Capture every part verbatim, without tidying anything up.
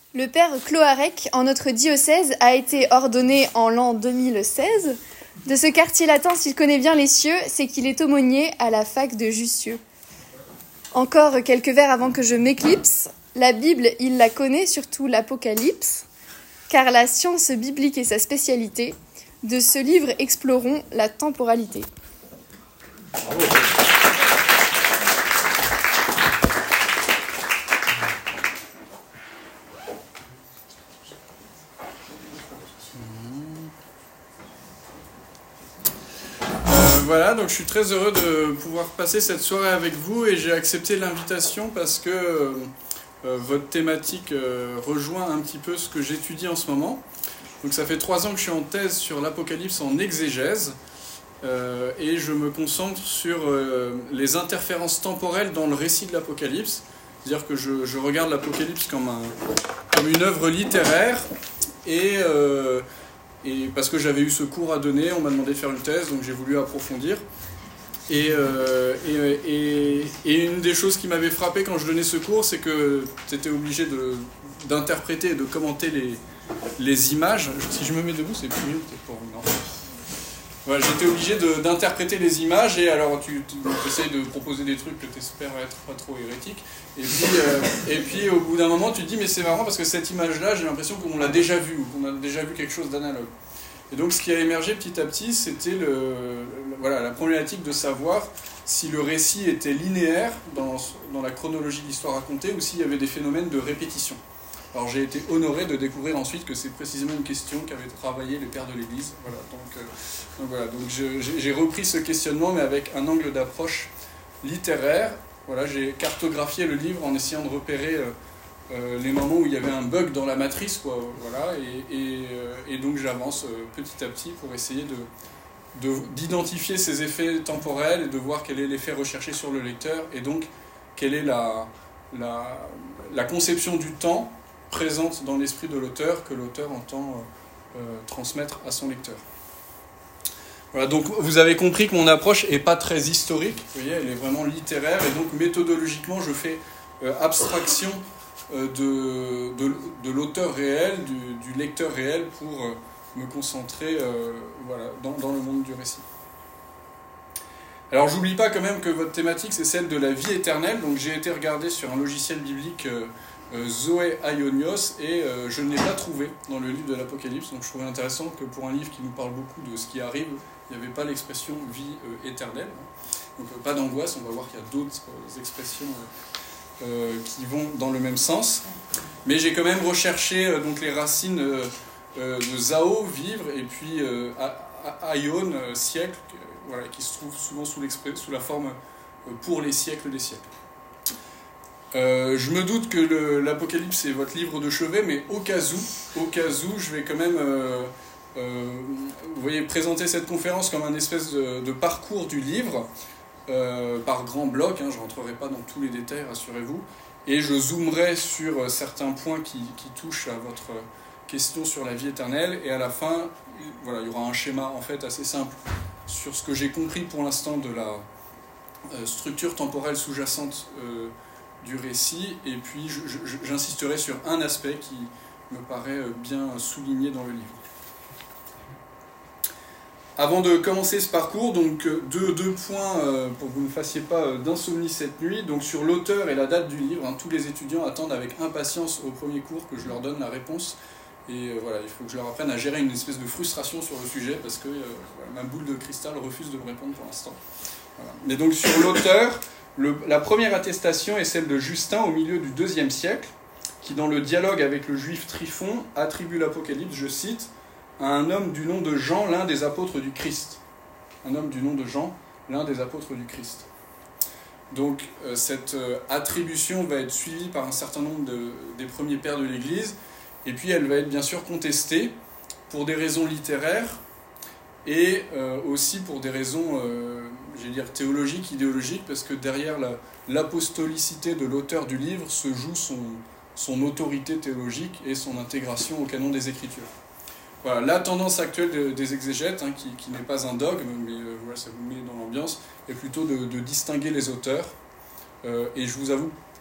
Le père Cloarec, en notre diocèse, a été ordonné en l'an deux mille seize. De ce quartier latin, s'il connaît bien les cieux, c'est qu'il est aumônier à la fac de Jussieu. Encore quelques vers avant que je m'éclipse. La Bible, il la connaît, surtout l'Apocalypse, car la science biblique est sa spécialité. De ce livre, explorons la temporalité. Bravo. Voilà, donc je suis très heureux de pouvoir passer cette soirée avec vous et j'ai accepté l'invitation parce que euh, votre thématique euh, rejoint un petit peu ce que j'étudie en ce moment. Donc ça fait trois ans que je suis en thèse sur l'Apocalypse en exégèse euh, et je me concentre sur euh, les interférences temporelles dans le récit de l'Apocalypse. C'est-à-dire que je, je regarde l'Apocalypse comme, un, comme une œuvre littéraire et... Euh, Et parce que j'avais eu ce cours à donner, on m'a demandé de faire une thèse, donc j'ai voulu approfondir. Et, euh, et, et, et une des choses qui m'avait frappé quand je donnais ce cours, c'est que tu étais obligé de, d'interpréter et de commenter les, les images. Si je me mets debout, c'est plus mieux pour non. Voilà, j'étais obligé de, d'interpréter les images, et alors tu, tu essayes de proposer des trucs que tu espères être pas trop hérétiques. Et puis, euh, et puis au bout d'un moment, tu te dis, mais c'est marrant parce que cette image-là, j'ai l'impression qu'on l'a déjà vue, ou qu'on a déjà vu quelque chose d'analogue. Et donc ce qui a émergé petit à petit, c'était le, le, voilà, la problématique de savoir si le récit était linéaire dans, dans la chronologie de l'histoire racontée, ou s'il y avait des phénomènes de répétition. Alors j'ai été honoré de découvrir ensuite que c'est précisément une question qu'avaient travaillé les pères de l'Église. Voilà, donc, euh, donc, voilà, donc je, j'ai, j'ai repris ce questionnement, mais avec un angle d'approche littéraire. Voilà, j'ai cartographié le livre en essayant de repérer euh, euh, les moments où il y avait un bug dans la matrice, quoi, voilà, et, et, euh, et donc j'avance euh, petit à petit pour essayer de, de, d'identifier ces effets temporels et de voir quel est l'effet recherché sur le lecteur, et donc quelle est la, la, la conception du temps présente dans l'esprit de l'auteur que l'auteur entend euh, euh, transmettre à son lecteur. Voilà, donc vous avez compris que mon approche n'est pas très historique, vous voyez, elle est vraiment littéraire, et donc méthodologiquement je fais euh, abstraction euh, de, de, de l'auteur réel, du, du lecteur réel, pour euh, me concentrer euh, voilà, dans, dans le monde du récit. Alors j'oublie pas quand même que votre thématique c'est celle de la vie éternelle, donc j'ai été regarder sur un logiciel biblique euh, euh, Zoé Aionios, et euh, je ne l'ai pas trouvé dans le livre de l'Apocalypse, donc je trouvais intéressant que pour un livre qui nous parle beaucoup de ce qui arrive, il n'y avait pas l'expression vie euh, éternelle. Donc euh, pas d'angoisse, on va voir qu'il y a d'autres euh, expressions euh, euh, qui vont dans le même sens. Mais j'ai quand même recherché euh, donc les racines euh, euh, de Zao, vivre, et puis euh, Aion, euh, siècle, euh, voilà, qui se trouve souvent sous, sous la forme euh, pour les siècles des siècles. Euh, je me doute que le, l'Apocalypse est votre livre de chevet, mais au cas où, au cas où, je vais quand même... Euh, Euh, vous voyez, présenter cette conférence comme un espèce de, de parcours du livre, euh, par grands blocs, hein, je ne rentrerai pas dans tous les détails, rassurez-vous, et je zoomerai sur certains points qui, qui touchent à votre question sur la vie éternelle, et à la fin, voilà, il y aura un schéma en fait assez simple sur ce que j'ai compris pour l'instant de la euh, structure temporelle sous-jacente euh, du récit, et puis je, je, j'insisterai sur un aspect qui me paraît bien souligné dans le livre. Avant de commencer ce parcours, donc deux, deux points euh, pour que vous ne fassiez pas euh, d'insomnie cette nuit. Donc sur l'auteur et la date du livre, hein, tous les étudiants attendent avec impatience au premier cours que je leur donne la réponse. Et euh, voilà, il faut que je leur apprenne à gérer une espèce de frustration sur le sujet parce que euh, voilà, ma boule de cristal refuse de me répondre pour l'instant. Voilà. Mais donc sur l'auteur, le, la première attestation est celle de Justin au milieu du deuxième siècle, qui dans le dialogue avec le juif Tryphon attribue l'Apocalypse, je cite, à un homme du nom de Jean, l'un des apôtres du Christ. Un homme du nom de Jean, l'un des apôtres du Christ. Donc euh, cette euh, attribution va être suivie par un certain nombre de, des premiers pères de l'Église, et puis elle va être bien sûr contestée pour des raisons littéraires, et euh, aussi pour des raisons, euh, j'allais dire, théologiques, idéologiques, parce que derrière la, l'apostolicité de l'auteur du livre se joue son, son autorité théologique et son intégration au canon des Écritures. Voilà, la tendance actuelle de, des exégètes, hein, qui, qui n'est pas un dogme, mais euh, voilà, ça vous met dans l'ambiance, est plutôt de, de distinguer les auteurs. Euh, et je vous avoue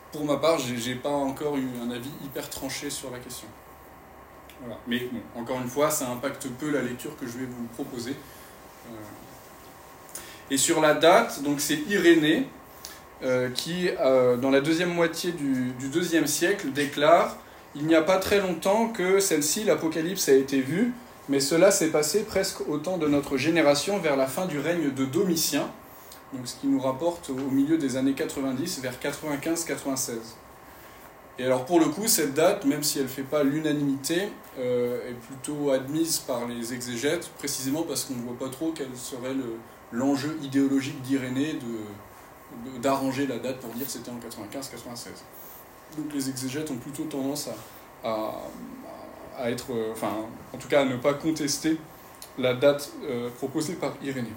pour ma part, j'ai, j'ai pas encore eu un avis hyper tranché sur la question. Voilà. Mais bon, encore une fois, ça impacte peu la lecture que je vais vous proposer. Euh... Et sur la date, donc c'est Irénée euh, qui, euh, dans la deuxième moitié du, du deuxième siècle, déclare « Il n'y a pas très longtemps que celle-ci, l'Apocalypse, a été vue, mais cela s'est passé presque au temps de notre génération, vers la fin du règne de Domitien. » Donc, ce qui nous rapporte au milieu des années quatre-vingt-dix, vers quatre-vingt-quinze quatre-vingt-seize. Et alors pour le coup, cette date, même si elle ne fait pas l'unanimité, euh, est plutôt admise par les exégètes, précisément parce qu'on ne voit pas trop quel serait le, l'enjeu idéologique d'Irénée de, de, d'arranger la date pour dire que c'était en quatre-vingt-quinze quatre-vingt-seize. Donc les exégètes ont plutôt tendance à, à, à être, euh, enfin, en tout cas à ne pas contester la date euh, proposée par Irénée.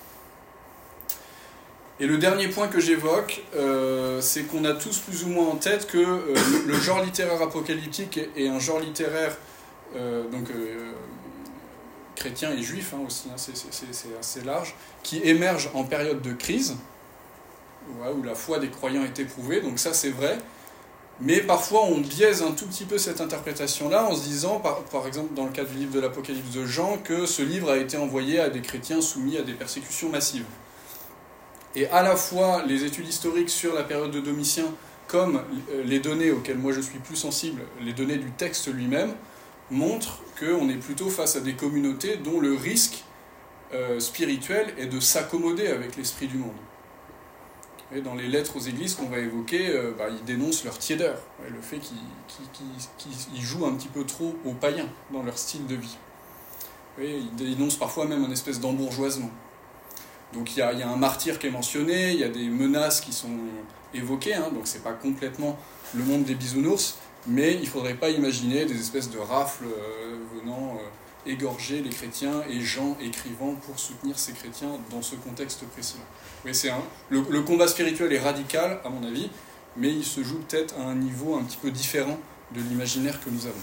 Et le dernier point que j'évoque, euh, c'est qu'on a tous plus ou moins en tête que euh, le genre littéraire apocalyptique est un genre littéraire euh, donc, euh, chrétien et juif hein, aussi, hein, c'est, c'est, c'est assez large, qui émerge en période de crise, ouais, où la foi des croyants est éprouvée, donc ça c'est vrai, mais parfois on biaise un tout petit peu cette interprétation-là en se disant, par, par exemple dans le cas du livre de l'Apocalypse de Jean, que ce livre a été envoyé à des chrétiens soumis à des persécutions massives. Et à la fois, les études historiques sur la période de Domitien, comme les données auxquelles moi je suis plus sensible, les données du texte lui-même, montrent qu'on est plutôt face à des communautés dont le risque euh, spirituel est de s'accommoder avec l'esprit du monde. Et dans les lettres aux églises qu'on va évoquer, euh, bah, ils dénoncent leur tiédeur, le fait qu'ils, qu'ils, qu'ils, qu'ils jouent un petit peu trop aux païens dans leur style de vie. Et ils dénoncent parfois même une espèce d'embourgeoisement. Donc il y, a, il y a un martyr qui est mentionné, il y a des menaces qui sont évoquées, hein, donc c'est pas complètement le monde des bisounours, mais il ne faudrait pas imaginer des espèces de rafles euh, venant euh, égorger les chrétiens et Jean écrivant pour soutenir ces chrétiens dans ce contexte précis. Oui, c'est un, le, le combat spirituel est radical, à mon avis, mais il se joue peut-être à un niveau un petit peu différent de l'imaginaire que nous avons.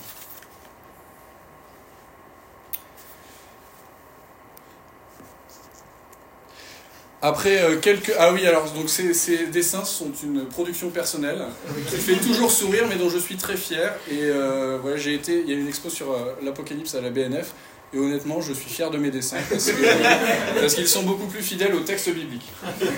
Après euh, quelques... Ah oui, alors donc ces, ces dessins sont une production personnelle qui fait toujours sourire, mais dont je suis très fier. Et euh, voilà, j'ai été... Il y a une expo sur euh, l'Apocalypse à la B N F, et honnêtement, je suis fier de mes dessins, parce, que, euh, parce qu'ils sont beaucoup plus fidèles au texte biblique.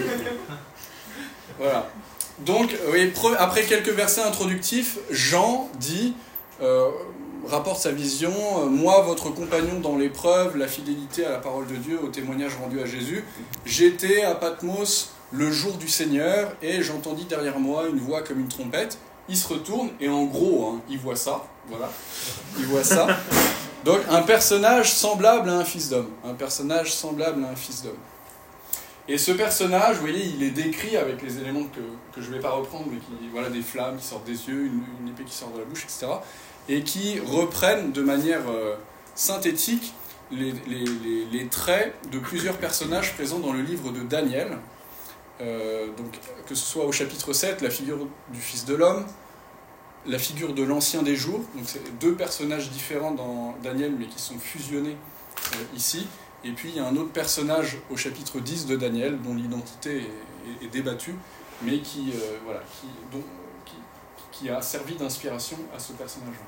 Voilà. Donc, oui, pre... après quelques versets introductifs, Jean dit... Euh, rapporte sa vision, euh, moi, votre compagnon dans l'épreuve, la fidélité à la parole de Dieu, au témoignage rendu à Jésus, j'étais à Patmos le jour du Seigneur, et j'entendis derrière moi une voix comme une trompette. Il se retourne, et en gros, hein, il voit ça, voilà, il voit ça. Donc, un personnage semblable à un fils d'homme, un personnage semblable à un fils d'homme. Et ce personnage, vous voyez, il est décrit avec les éléments que, que je ne vais pas reprendre, mais qui, voilà, des flammes qui sortent des yeux, une, une épée qui sort de la bouche, et cetera, et qui reprennent de manière euh, synthétique les, les, les, les traits de plusieurs personnages présents dans le livre de Daniel. Euh, donc, que ce soit au chapitre sept, la figure du Fils de l'homme, la figure de l'Ancien des jours, donc c'est deux personnages différents dans Daniel, mais qui sont fusionnés euh, ici. Et puis il y a un autre personnage au chapitre dix de Daniel, dont l'identité est, est, est débattue, mais qui, euh, voilà, qui, dont, qui, qui a servi d'inspiration à ce personnage-là.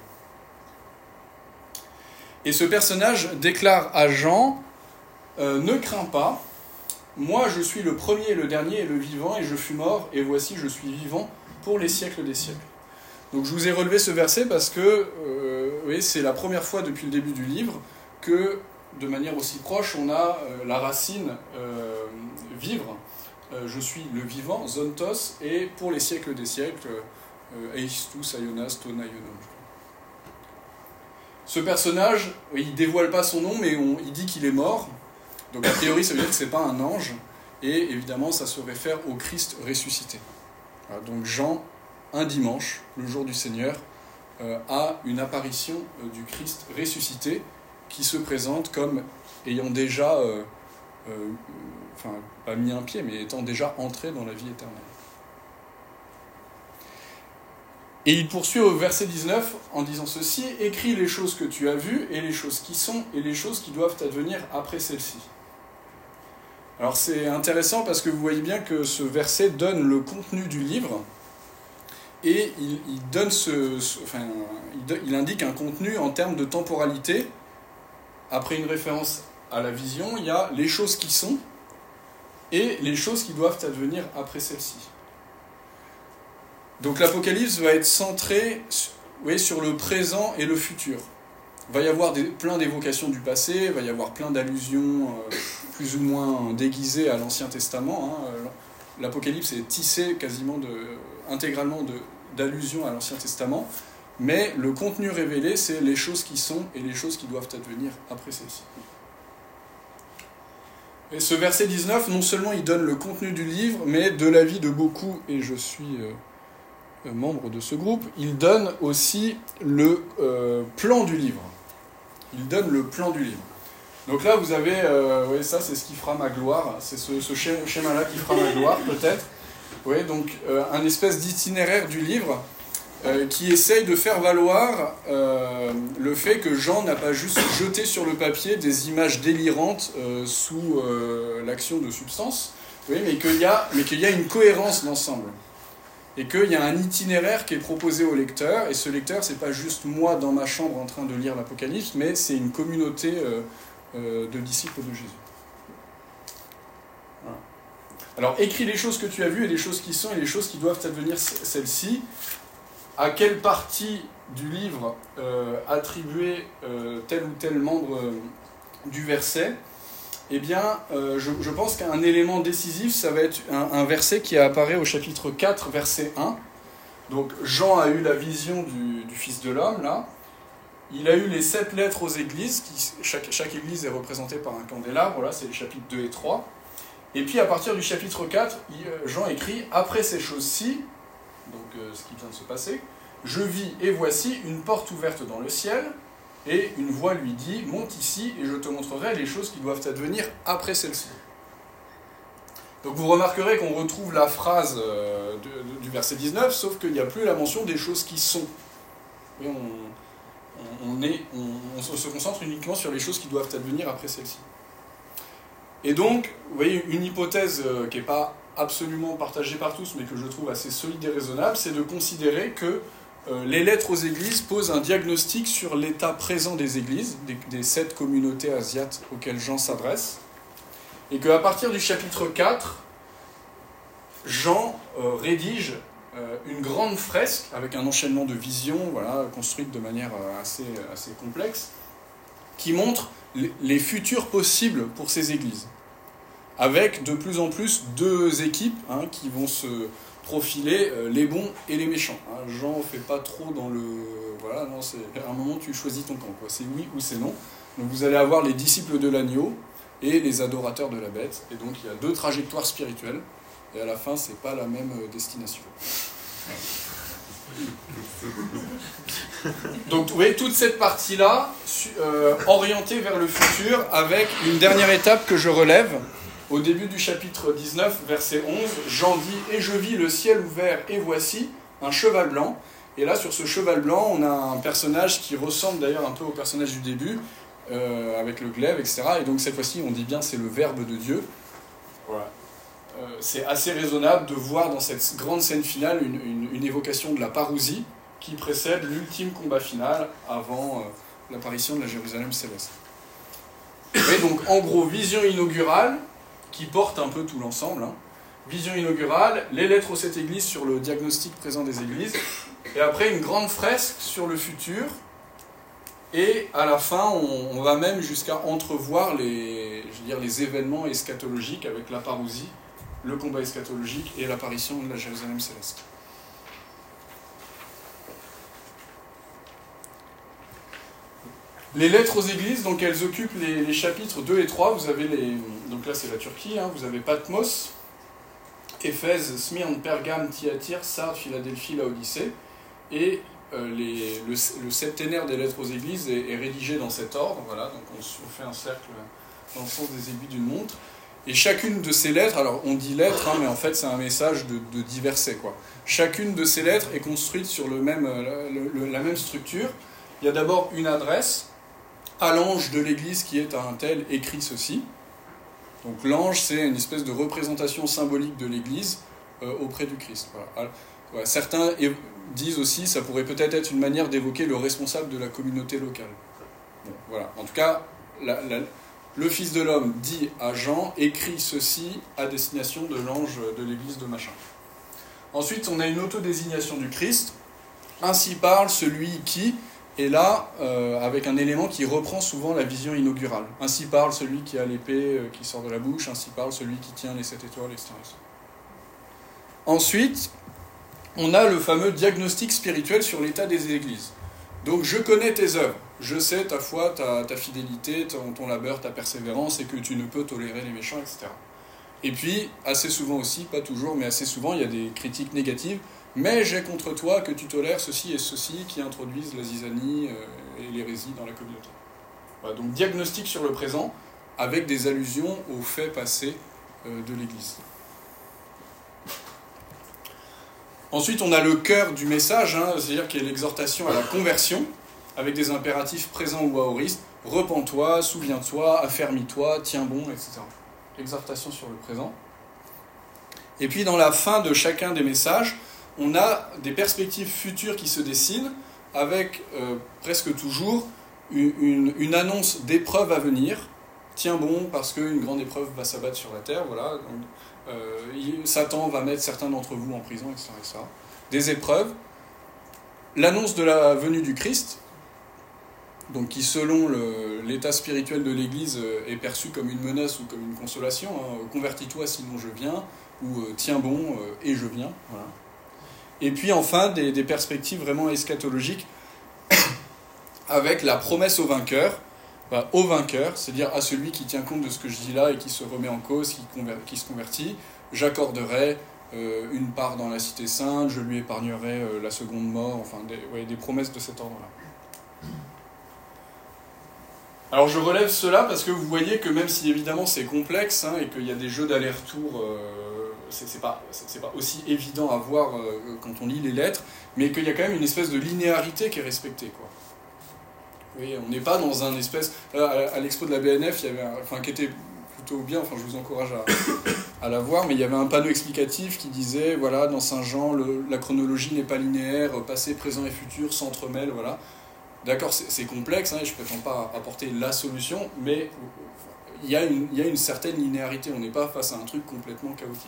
Et ce personnage déclare à Jean, euh, « Ne crains pas, moi je suis le premier et le dernier et le vivant, et je fus mort, et voici je suis vivant pour les siècles des siècles. » Donc je vous ai relevé ce verset parce que euh, oui, c'est la première fois depuis le début du livre que, de manière aussi proche, on a euh, la racine euh, vivre. Euh, je suis le vivant, zontos, et pour les siècles des siècles, euh, eistus, aionas, ton aionom. Ce personnage, il ne dévoile pas son nom, mais on, il dit qu'il est mort. Donc a priori, ça veut dire que ce n'est pas un ange. Et évidemment, ça se réfère au Christ ressuscité. Voilà, donc Jean, un dimanche, le jour du Seigneur, euh, a une apparition euh, du Christ ressuscité qui se présente comme ayant déjà, euh, euh, enfin, pas mis un pied, mais étant déjà entré dans la vie éternelle. Et il poursuit au verset dix-neuf en disant ceci, « Écris les choses que tu as vues, et les choses qui sont, et les choses qui doivent advenir après celles-ci. » Alors c'est intéressant parce que vous voyez bien que ce verset donne le contenu du livre, et il, il, donne ce, ce, enfin, il, do, il indique un contenu en termes de temporalité. Après une référence à la vision, il y a les choses qui sont et les choses qui doivent advenir après celle-ci. Donc l'Apocalypse va être centré oui, sur le présent et le futur. Il va y avoir des, plein d'évocations du passé, il va y avoir plein d'allusions euh, plus ou moins déguisées à l'Ancien Testament. Hein. L'Apocalypse est tissé quasiment de, intégralement de, d'allusions à l'Ancien Testament, mais le contenu révélé, c'est les choses qui sont et les choses qui doivent advenir après celles-ci. Et ce verset dix-neuf, non seulement il donne le contenu du livre, mais de l'avis de beaucoup, et je suis euh, membre de ce groupe, il donne aussi le euh, plan du livre. Il donne le plan du livre. Donc là, vous avez, euh, oui, ça c'est ce qui fera ma gloire, c'est ce, ce schéma-là qui fera ma gloire, peut-être. Oui, donc euh, un espèce d'itinéraire du livre euh, qui essaye de faire valoir euh, le fait que Jean n'a pas juste jeté sur le papier des images délirantes euh, sous euh, l'action de substance, oui, mais qu'il y a, mais qu'il y a une cohérence d'ensemble. Et qu'il y a un itinéraire qui est proposé au lecteur, et ce lecteur, c'est pas juste moi dans ma chambre en train de lire l'Apocalypse, mais c'est une communauté euh, euh, de disciples de Jésus. Voilà. Alors, écris les choses que tu as vues, et les choses qui sont, et les choses qui doivent advenir celles-ci. À quelle partie du livre euh, attribuer euh, tel ou tel membre euh, du verset ? Eh bien, euh, je, je pense qu'un élément décisif, ça va être un, un verset qui apparaît au chapitre quatre, verset un. Donc, Jean a eu la vision du, du Fils de l'homme, là. Il a eu les sept lettres aux églises, qui, chaque, chaque église est représentée par un candélabre, là, c'est les chapitres deux et trois. Et puis, à partir du chapitre quatre, il, Jean écrit « Après ces choses-ci », donc euh, ce qui vient de se passer, « Je vis et voici une porte ouverte dans le ciel ». Et une voix lui dit « Monte ici et je te montrerai les choses qui doivent advenir après celle-ci. » Donc vous remarquerez qu'on retrouve la phrase euh, de, de, du verset dix-neuf, sauf qu'il n'y a plus la mention des choses qui sont. Et on, on, est, on, on se concentre uniquement sur les choses qui doivent advenir après celle-ci. Et donc, vous voyez, une hypothèse euh, qui n'est pas absolument partagée par tous, mais que je trouve assez solide et raisonnable, c'est de considérer que Euh, les lettres aux églises posent un diagnostic sur l'état présent des églises, des, des sept communautés asiates auxquelles Jean s'adresse, et qu'à partir du chapitre quatre, Jean euh, rédige euh, une grande fresque avec un enchaînement de visions, voilà, construite de manière euh, assez, assez complexe, qui montre les, les futurs possibles pour ces églises, avec de plus en plus deux équipes hein, qui vont se profiler euh, les bons et les méchants. Hein. Jean ne fait pas trop dans le... Voilà, non, c'est... à un moment, tu choisis ton camp, quoi. C'est oui ou c'est non. Donc vous allez avoir les disciples de l'agneau et les adorateurs de la bête. Et donc il y a deux trajectoires spirituelles. Et à la fin, c'est pas la même destination. Donc vous voyez, toute cette partie-là, euh, orientée vers le futur, avec une dernière étape que je relève. Au début du chapitre dix-neuf, verset onze, Jean dit « Et je vis le ciel ouvert, et voici un cheval blanc. » Et là, sur ce cheval blanc, on a un personnage qui ressemble d'ailleurs un peu au personnage du début, euh, avec le glaive, et cetera. Et donc cette fois-ci, on dit bien c'est le Verbe de Dieu. Voilà. Euh, c'est assez raisonnable de voir dans cette grande scène finale une, une, une évocation de la parousie qui précède l'ultime combat final avant euh, l'apparition de la Jérusalem céleste. Et donc, en gros, vision inaugurale, qui porte un peu tout l'ensemble. Hein. Vision inaugurale, les lettres aux sept églises sur le diagnostic présent des églises, et après une grande fresque sur le futur, et à la fin, on, on va même jusqu'à entrevoir les, je veux dire, les événements eschatologiques avec la parousie, le combat eschatologique et l'apparition de la Jérusalem céleste. Les lettres aux églises, donc elles occupent les, les chapitres deux et trois. Vous avez les, donc là c'est la Turquie, hein, vous avez Patmos, Éphèse, Smyrne, Pergame, Thyatire, Sardes, Philadelphie, Laodicée. Et euh, les, le, le septénaire des lettres aux églises est, est rédigé dans cet ordre. Voilà, donc on, on fait un cercle dans le sens des aiguilles d'une montre. Et chacune de ces lettres, alors on dit lettres, hein, mais en fait c'est un message de, de dix versets, quoi. Chacune de ces lettres est construite sur le même, le, le, la même structure. Il y a d'abord une adresse à l'ange de l'église qui est à un tel écrit ceci. Donc l'ange, c'est une espèce de représentation symbolique de l'église euh, auprès du Christ. Voilà. Ouais, certains disent aussi ça pourrait peut-être être une manière d'évoquer le responsable de la communauté locale. Bon, voilà. En tout cas, la, la, le Fils de l'homme dit à Jean, écrit ceci à destination de l'ange de l'église de machin. Ensuite, on a une autodésignation du Christ. Ainsi parle celui qui, et là, euh, avec un élément qui reprend souvent la vision inaugurale. Ainsi parle celui qui a l'épée euh, qui sort de la bouche, ainsi parle celui qui tient les sept étoiles, et cetera. Ensuite, on a le fameux diagnostic spirituel sur l'état des églises. Donc, je connais tes œuvres, je sais ta foi, ta, ta fidélité, ton, ton labeur, ta persévérance, et que tu ne peux tolérer les méchants, et cetera. Et puis, assez souvent aussi, pas toujours, mais assez souvent, il y a des critiques négatives. Mais j'ai contre toi que tu tolères ceci et ceci qui introduisent la zizanie et l'hérésie dans la communauté. Voilà, donc diagnostic sur le présent avec des allusions aux faits passés de l'Église. Ensuite, on a le cœur du message, hein, c'est-à-dire qu'il y a l'exhortation à la conversion avec des impératifs présents ou aoristes. Repens-toi, souviens-toi, affermis-toi, tiens bon, et cetera. Exhortation sur le présent. Et puis dans la fin de chacun des messages, on a des perspectives futures qui se dessinent avec euh, presque toujours une, une, une annonce d'épreuves à venir. Tiens bon, parce qu'une grande épreuve va s'abattre sur la terre, voilà. Donc, euh, Satan va mettre certains d'entre vous en prison, et cetera, et cetera. Des épreuves. L'annonce de la venue du Christ, donc qui selon le, l'état spirituel de l'Église est perçue comme une menace ou comme une consolation. Hein. Convertis-toi sinon je viens, ou euh, tiens bon euh, et je viens. Voilà. Et puis enfin, des, des perspectives vraiment eschatologiques avec la promesse au vainqueur, bah, au vainqueur, c'est-à-dire à celui qui tient compte de ce que je dis là et qui se remet en cause, qui, conver- qui se convertit, j'accorderai euh, une part dans la cité sainte, je lui épargnerai euh, la seconde mort, enfin des, ouais, des promesses de cet ordre-là. Alors je relève cela parce que vous voyez que même si évidemment c'est complexe hein, et qu'il y a des jeux d'aller-retour... Euh, C'est, c'est, pas, c'est, c'est pas aussi évident à voir euh, quand on lit les lettres, mais qu'il y a quand même une espèce de linéarité qui est respectée, quoi. Vous voyez, on n'est pas dans un espèce... Là, à, à l'expo de la B N F, il y avait un, enfin, qui était plutôt bien, enfin je vous encourage à, à la voir, mais il y avait un panneau explicatif qui disait, voilà, dans Saint-Jean, le, la chronologie n'est pas linéaire, passé, présent et futur s'entremêlent, voilà. D'accord, c'est, c'est complexe, hein, et je ne prétends pas apporter la solution, mais il y a une, il y a une certaine linéarité, on n'est pas face à un truc complètement chaotique.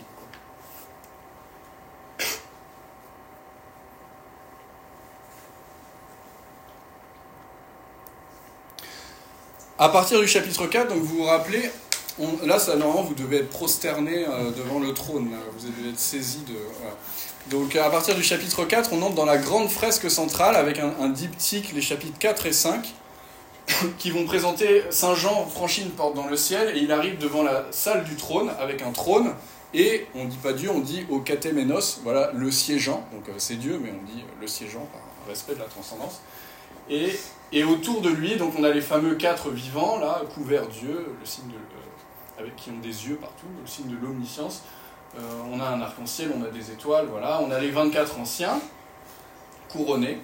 À partir du chapitre quatre, donc vous vous rappelez, on, là, ça, normalement, vous devez être prosterné euh, devant le trône, là, vous devez être saisi de... Voilà. Donc, à partir du chapitre quatre, on entre dans la grande fresque centrale avec un, un diptyque, les chapitres quatre et cinq, qui vont présenter Saint Jean franchit une porte dans le ciel et il arrive devant la salle du trône avec un trône et on ne dit pas Dieu, on dit au katéménos, voilà, le siégeant, donc euh, c'est Dieu, mais on dit le siégeant par respect de la transcendance. Et, et autour de lui, donc on a les fameux quatre vivants, là, couverts Dieu, le signe de, euh, avec qui ont des yeux partout, le signe de l'omniscience. Euh, on a un arc-en-ciel, on a des étoiles, voilà. On a les vingt-quatre anciens, couronnés.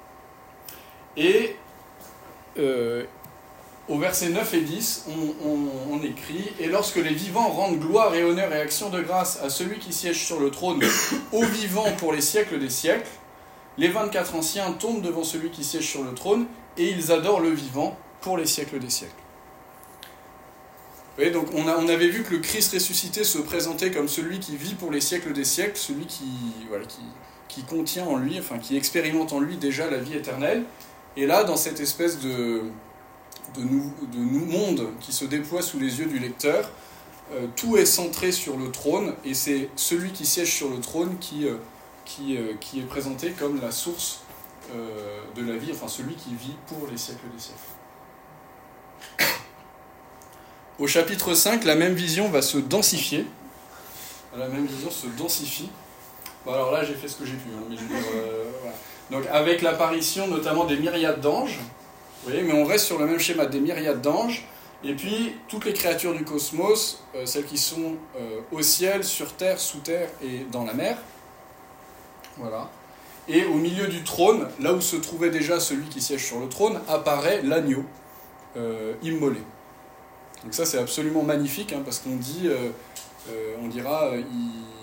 Et euh, au verset neuf et dix, on, on, on écrit « Et lorsque les vivants rendent gloire et honneur et action de grâce à celui qui siège sur le trône, aux vivants pour les siècles des siècles, les vingt-quatre anciens tombent devant celui qui siège sur le trône et ils adorent le vivant pour les siècles des siècles. » Vous voyez, donc on, a, on avait vu que le Christ ressuscité se présentait comme celui qui vit pour les siècles des siècles, celui qui, voilà, qui, qui contient en lui, enfin qui expérimente en lui déjà la vie éternelle. Et là, dans cette espèce de, de, nou, de nou monde qui se déploie sous les yeux du lecteur, euh, tout est centré sur le trône et c'est celui qui siège sur le trône qui... Euh, Qui, euh, qui est présenté comme la source euh, de la vie, enfin celui qui vit pour les siècles des siècles. Au chapitre cinq, la même vision va se densifier. La même vision se densifie. Bon, alors là, j'ai fait ce que j'ai pu. Hein, mais je veux dire, euh, voilà. Donc avec l'apparition notamment des myriades d'anges, vous voyez, mais on reste sur le même schéma, des myriades d'anges, et puis toutes les créatures du cosmos, euh, celles qui sont euh, au ciel, sur terre, sous terre et dans la mer. Voilà. Et au milieu du trône, là où se trouvait déjà celui qui siège sur le trône, apparaît l'agneau euh, immolé. Donc ça c'est absolument magnifique, hein, parce qu'on dit, euh, euh, on dira, euh, il,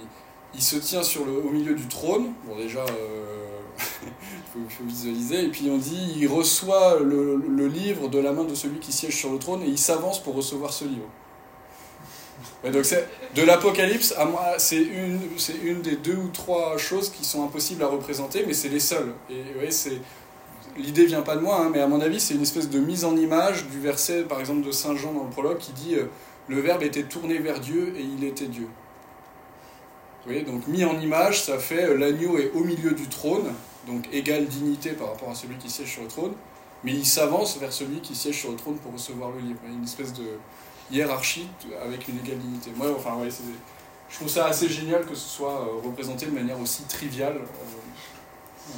il se tient sur le, au milieu du trône. Bon, déjà, euh, il faut, faut visualiser. Et puis on dit, il reçoit le, le livre de la main de celui qui siège sur le trône et il s'avance pour recevoir ce livre. Ouais, donc c'est, de l'Apocalypse, à moi, c'est une, c'est une des deux ou trois choses qui sont impossibles à représenter, mais c'est les seules. Et ouais, c'est, l'idée vient pas de moi, hein, mais à mon avis, c'est une espèce de mise en image du verset, par exemple, de Saint Jean dans le prologue, qui dit euh, « Le Verbe était tourné vers Dieu et il était Dieu ». Vous voyez, donc mis en image, ça fait euh, l'agneau est au milieu du trône, donc égale dignité par rapport à celui qui siège sur le trône, mais il s'avance vers celui qui siège sur le trône pour recevoir le livre. Il y a une espèce de hiérarchie avec une égale dignité. Moi, enfin, ouais, c'est, je trouve ça assez génial que ce soit euh, représenté de manière aussi triviale. Euh,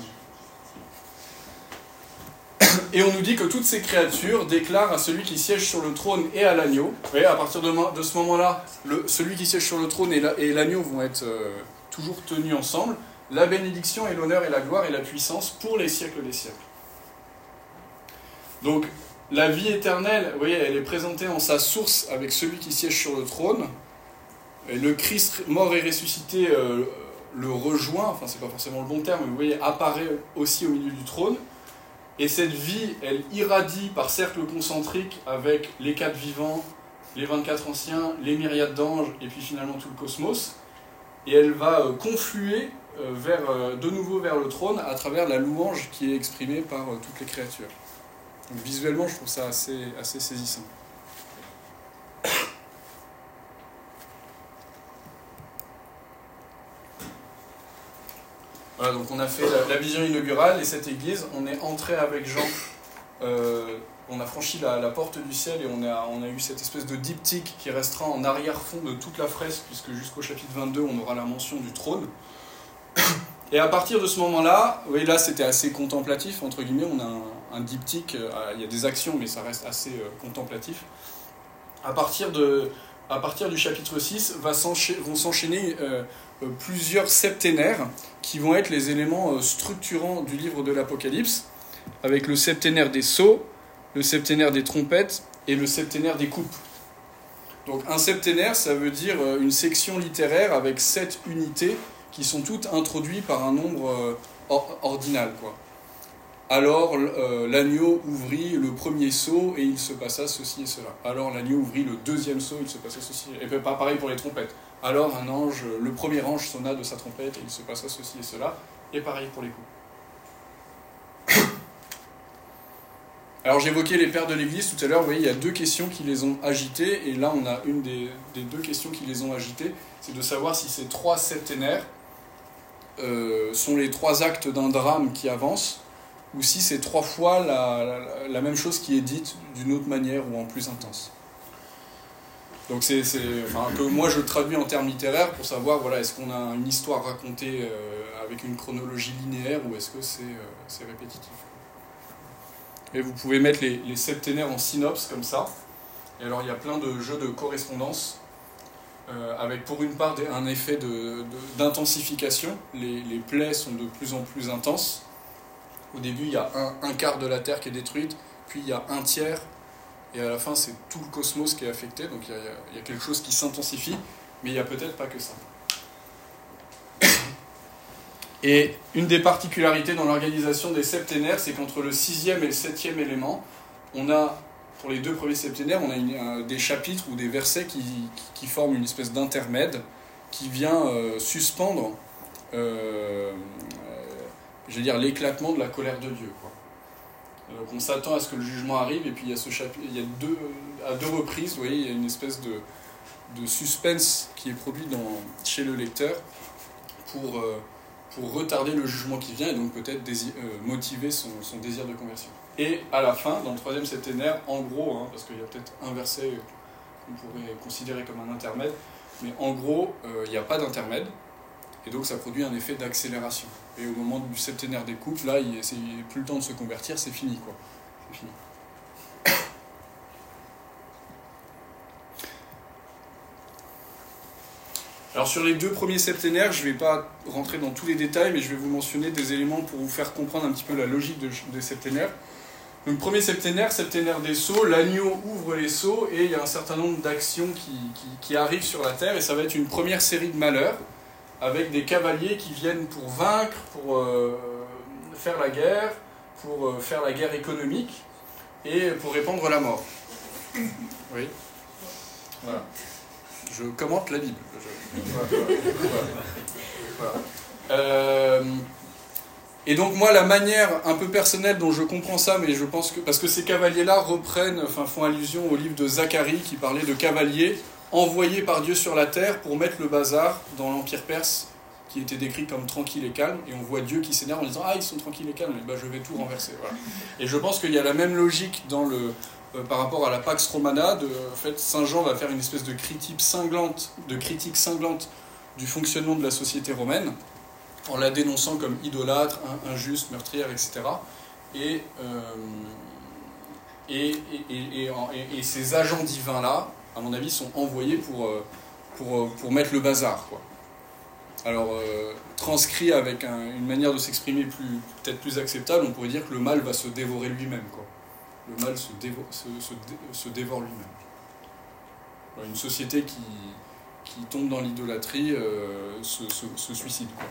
ouais. Et on nous dit que toutes ces créatures déclarent à celui qui siège sur le trône et à l'agneau. Vous voyez, à partir de, de ce moment-là, le, celui qui siège sur le trône et, la, et l'agneau vont être euh, toujours tenus ensemble. La bénédiction et l'honneur et la gloire et la puissance pour les siècles des siècles. Donc, la vie éternelle, vous voyez, elle est présentée en sa source avec celui qui siège sur le trône. Et le Christ mort et ressuscité euh, le rejoint, enfin c'est pas forcément le bon terme, mais vous voyez, apparaît aussi au milieu du trône. Et cette vie, elle irradie par cercle concentrique avec les quatre vivants, les vingt-quatre anciens, les myriades d'anges, et puis finalement tout le cosmos. Et elle va euh, confluer euh, vers, euh, de nouveau vers le trône à travers la louange qui est exprimée par euh, toutes les créatures. Donc, visuellement, je trouve ça assez, assez saisissant. Voilà, donc on a fait la, la vision inaugurale et cette église, on est entré avec Jean, euh, on a franchi la, la porte du ciel et on a, on a eu cette espèce de diptyque qui restera en arrière-fond de toute la fresque, puisque jusqu'au chapitre vingt-deux, on aura la mention du trône. Et à partir de ce moment-là, oui, là c'était assez contemplatif, entre guillemets, on a un, un diptyque, euh, il y a des actions, mais ça reste assez euh, contemplatif. À partir, de, à partir du chapitre six, va s'encha- vont s'enchaîner euh, euh, plusieurs septénaires qui vont être les éléments euh, structurants du livre de l'Apocalypse, avec le septénaire des sceaux, le septénaire des trompettes et le septénaire des coupes. Donc un septénaire, ça veut dire une section littéraire avec sept unités qui sont toutes introduites par un nombre euh, or- ordinal, quoi. Alors euh, l'agneau ouvrit le premier sceau et il se passa ceci et cela. Alors l'agneau ouvrit le deuxième sceau, il se passa ceci. Et pas pareil pour les trompettes. Alors un ange, le premier ange sonna de sa trompette et il se passa ceci et cela. Et pareil pour les coups. Alors j'évoquais les pères de l'Église tout à l'heure, vous voyez, il y a deux questions qui les ont agités, et là on a une des, des deux questions qui les ont agités, c'est de savoir si ces trois septénaires euh, sont les trois actes d'un drame qui avance, ou si c'est trois fois la, la, la même chose qui est dite d'une autre manière ou en plus intense. Donc c'est, c'est enfin, que moi je traduis en termes littéraires pour savoir, voilà, est-ce qu'on a une histoire racontée euh, avec une chronologie linéaire ou est-ce que c'est, euh, c'est répétitif. Et vous pouvez mettre les, les septénaires en synopse comme ça. Et alors il y a plein de jeux de correspondance euh, avec pour une part des, un effet de, de, d'intensification. Les, les plaies sont de plus en plus intenses. Au début, il y a un, un quart de la Terre qui est détruite, puis il y a un tiers, et à la fin, c'est tout le cosmos qui est affecté, donc il y a, il y a quelque chose qui s'intensifie, mais il n'y a peut-être pas que ça. Et une des particularités dans l'organisation des septénaires, c'est qu'entre le sixième et le septième élément, on a, pour les deux premiers septénaires, on a une, un, des chapitres ou des versets qui, qui, qui forment une espèce d'intermède, qui vient euh, suspendre... Euh, je veux dire, l'éclatement de la colère de Dieu, quoi. Donc on s'attend à ce que le jugement arrive, et puis il y a ce chapitre, il y a deux, à deux reprises, vous voyez, il y a une espèce de, de suspense qui est produit dans, chez le lecteur pour, euh, pour retarder le jugement qui vient, et donc peut-être désir, euh, motiver son, son désir de conversion. Et à la fin, dans le troisième septénaire, en gros, hein, parce qu'il y a peut-être un verset qu'on pourrait considérer comme un intermède, mais en gros, euh, il n'y a pas d'intermède, et donc ça produit un effet d'accélération. Et au moment du septénaire des couples, là, il n'y a plus le temps de se convertir, c'est fini, quoi. C'est fini. Alors sur les deux premiers septénaires, je ne vais pas rentrer dans tous les détails, mais je vais vous mentionner des éléments pour vous faire comprendre un petit peu la logique de, des septénaires. Donc premier septénaire, septénaire des sceaux, l'agneau ouvre les sceaux, et il y a un certain nombre d'actions qui, qui, qui arrivent sur la terre, et ça va être une première série de malheurs. avec des cavaliers qui viennent pour vaincre, pour euh, faire la guerre, pour euh, faire la guerre économique et pour répandre la mort. Oui. Voilà. Je commente la Bible. Je... Voilà. Voilà. Voilà. Euh... Et donc moi, la manière un peu personnelle dont je comprends ça, mais je pense que... Parce que ces cavaliers-là reprennent, enfin font allusion au livre de Zacharie qui parlait de cavaliers envoyés par Dieu sur la terre pour mettre le bazar dans l'Empire perse, qui était décrit comme tranquille et calme, et on voit Dieu qui s'énerve en disant « Ah, ils sont tranquilles et calmes, et ben, je vais tout renverser. » Voilà. Et je pense qu'il y a la même logique dans le, euh, par rapport à la Pax Romana, de, en fait, Saint Jean va faire une espèce de critique cinglante, de critique cinglante du fonctionnement de la société romaine, en la dénonçant comme idolâtre, injuste, meurtrière, et cetera. Et, euh, et, et, et, et, et ces agents divins-là, à mon avis, sont envoyés pour, pour, pour mettre le bazar, quoi. Alors, euh, transcrit avec un, une manière de s'exprimer plus, peut-être plus acceptable, on pourrait dire que le mal va se dévorer lui-même, quoi. Le mal se, dévo, se, se, se dévore lui-même. Une société qui, qui tombe dans l'idolâtrie euh, se, se, se suicide, quoi.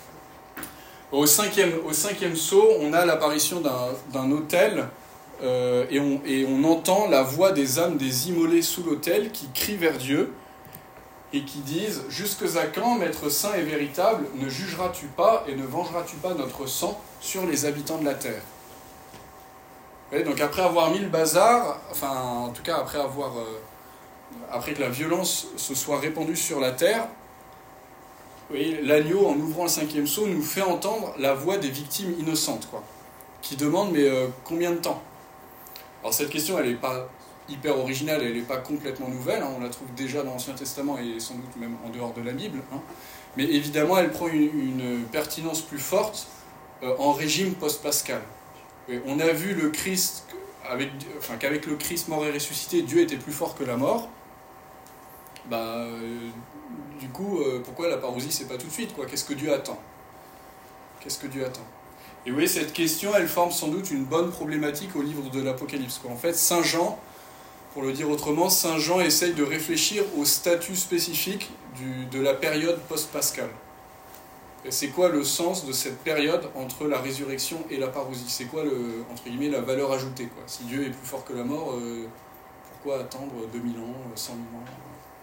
Au cinquième, au cinquième saut, on a l'apparition d'un, d'un autel euh, et, on, et on entend la voix des âmes des immolés sous l'autel qui crient vers Dieu et qui disent « Jusque à quand, Maître saint et véritable, ne jugeras-tu pas et ne vengeras-tu pas notre sang sur les habitants de la terre ?» Et donc après avoir mis le bazar, enfin en tout cas après, avoir, euh, après que la violence se soit répandue sur la terre, oui, l'agneau, en ouvrant le cinquième sceau, nous fait entendre la voix des victimes innocentes, quoi, qui demandent « mais euh, combien de temps ?» Alors cette question, elle n'est pas hyper originale, elle n'est pas complètement nouvelle, hein, on la trouve déjà dans l'Ancien Testament et sans doute même en dehors de la Bible, hein, mais évidemment elle prend une, une pertinence plus forte euh, en régime post-pascal. Et on a vu le Christ, avec, enfin, qu'avec le Christ mort et ressuscité, Dieu était plus fort que la mort. Bah, euh, du coup, euh, pourquoi la parousie, c'est pas tout de suite, quoi ? Qu'est-ce que Dieu attend ? Qu'est-ce que Dieu attend ? Et vous voyez, cette question, elle forme sans doute une bonne problématique au livre de l'Apocalypse. En fait, Saint Jean, pour le dire autrement, Saint Jean essaye de réfléchir au statut spécifique du, de la période post-pascale. Et c'est quoi le sens de cette période entre la résurrection et la parousie ? C'est quoi, le, entre guillemets, la valeur ajoutée, quoi ? Si Dieu est plus fort que la mort, euh, pourquoi attendre deux mille ans, cent mille ans ?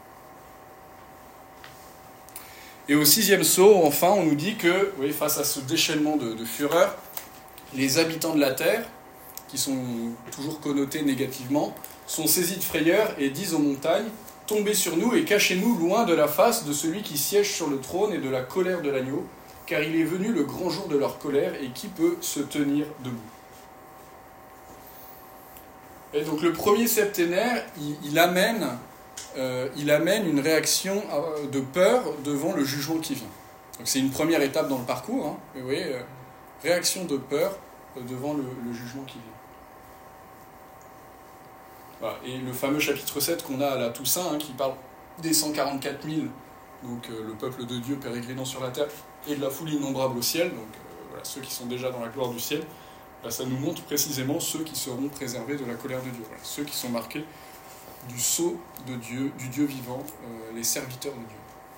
Et au sixième sceau, enfin, on nous dit que, oui, face à ce déchaînement de, de fureur, les habitants de la terre, qui sont toujours connotés négativement, sont saisis de frayeur et disent aux montagnes « Tombez sur nous et cachez-nous loin de la face de celui qui siège sur le trône et de la colère de l'agneau, car il est venu le grand jour de leur colère, et qui peut se tenir debout ?» Et donc le premier septénaire, il, il amène... Euh, il amène une réaction de peur devant le jugement qui vient. Donc c'est une première étape dans le parcours, hein, vous voyez, euh, réaction de peur devant le, le jugement qui vient. Voilà. Et le fameux chapitre sept qu'on a à la Toussaint, hein, qui parle des cent quarante-quatre mille, donc euh, le peuple de Dieu pérégrinant sur la terre, et de la foule innombrable au ciel, donc euh, voilà, ceux qui sont déjà dans la gloire du ciel, là, ça nous montre précisément ceux qui seront préservés de la colère de Dieu, voilà, ceux qui sont marqués du sceau de Dieu, du Dieu vivant, euh, les serviteurs de Dieu.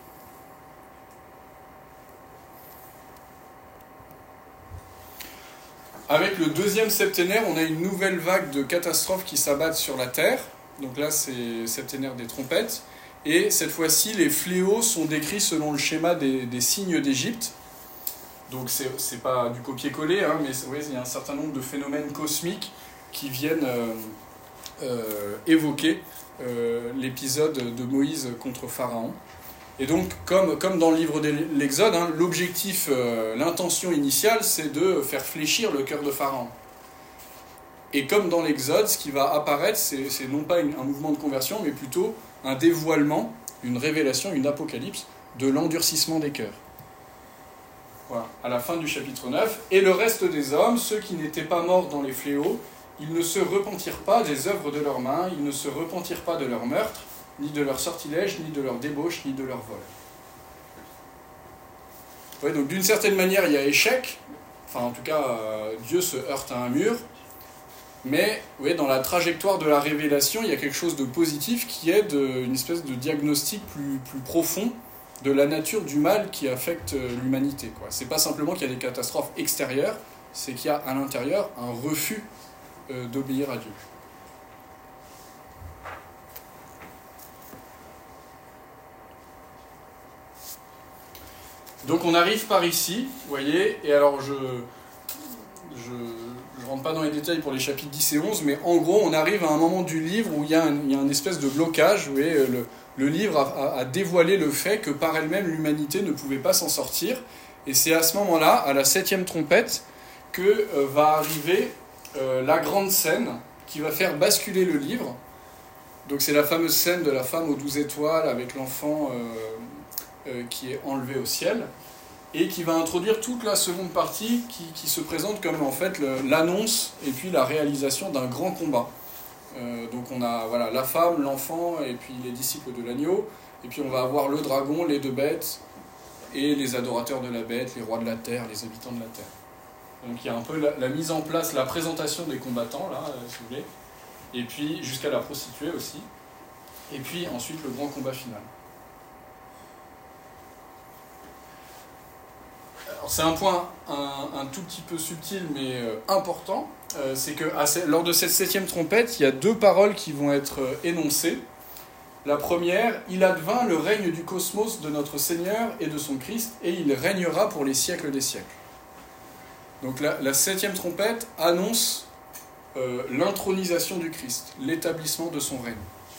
Avec le deuxième septénaire, on a une nouvelle vague de catastrophes qui s'abattent sur la terre. Donc là, c'est septénaire des trompettes. Et cette fois-ci, les fléaux sont décrits selon le schéma des, des signes d'Égypte. Donc c'est, c'est pas du copier-coller, hein, mais vous voyez, il y a un certain nombre de phénomènes cosmiques qui viennent euh, euh, évoquer euh, l'épisode de Moïse contre Pharaon. Et donc, comme, comme dans le livre de l'Exode, hein, l'objectif, euh, l'intention initiale, c'est de faire fléchir le cœur de Pharaon. Et comme dans l'Exode, ce qui va apparaître, c'est, c'est non pas une, un mouvement de conversion, mais plutôt un dévoilement, une révélation, une apocalypse de l'endurcissement des cœurs. Voilà, à la fin du chapitre neuf. Et le reste des hommes, ceux qui n'étaient pas morts dans les fléaux, ils ne se repentirent pas des œuvres de leurs mains, ils ne se repentirent pas de leur meurtre, ni de leur sortilège, ni de leur débauche, ni de leur vol. Ouais, donc d'une certaine manière, il y a échec, enfin en tout cas, euh, Dieu se heurte à un mur, mais ouais, dans la trajectoire de la révélation, il y a quelque chose de positif qui est de, une espèce de diagnostic plus, plus profond de la nature du mal qui affecte l'humanité, quoi. C'est pas simplement qu'il y a des catastrophes extérieures, c'est qu'il y a à l'intérieur un refus euh, d'obéir à Dieu. Donc on arrive par ici, vous voyez, et alors je je ne rentre pas dans les détails pour les chapitres dix et onze, mais en gros on arrive à un moment du livre où il y a un, il y a un espèce de blocage, vous voyez, le, le livre a, a, a dévoilé le fait que par elle-même l'humanité ne pouvait pas s'en sortir, et c'est à ce moment-là, à la septième trompette, que euh, va arriver euh, la grande scène qui va faire basculer le livre. Donc c'est la fameuse scène de la femme aux douze étoiles avec l'enfant euh, euh, qui est enlevé au ciel, et qui va introduire toute la seconde partie qui, qui se présente comme en fait le, l'annonce et puis la réalisation d'un grand combat. Euh, donc on a voilà, la femme, l'enfant et puis les disciples de l'agneau, et puis on va avoir le dragon, les deux bêtes et les adorateurs de la bête, les rois de la terre, les habitants de la terre. Donc il y a un peu la, la mise en place, la présentation des combattants, là, euh, si vous voulez, et puis jusqu'à la prostituée aussi, et puis ensuite le grand combat final. Alors c'est un point un, un tout petit peu subtil mais euh, important, euh, c'est que à, lors de cette septième trompette, il y a deux paroles qui vont être euh, énoncées. La première, « Il advint le règne du cosmos de notre Seigneur et de son Christ, et il régnera pour les siècles des siècles. » Donc la, la septième trompette annonce euh, l'intronisation du Christ, l'établissement de son règne.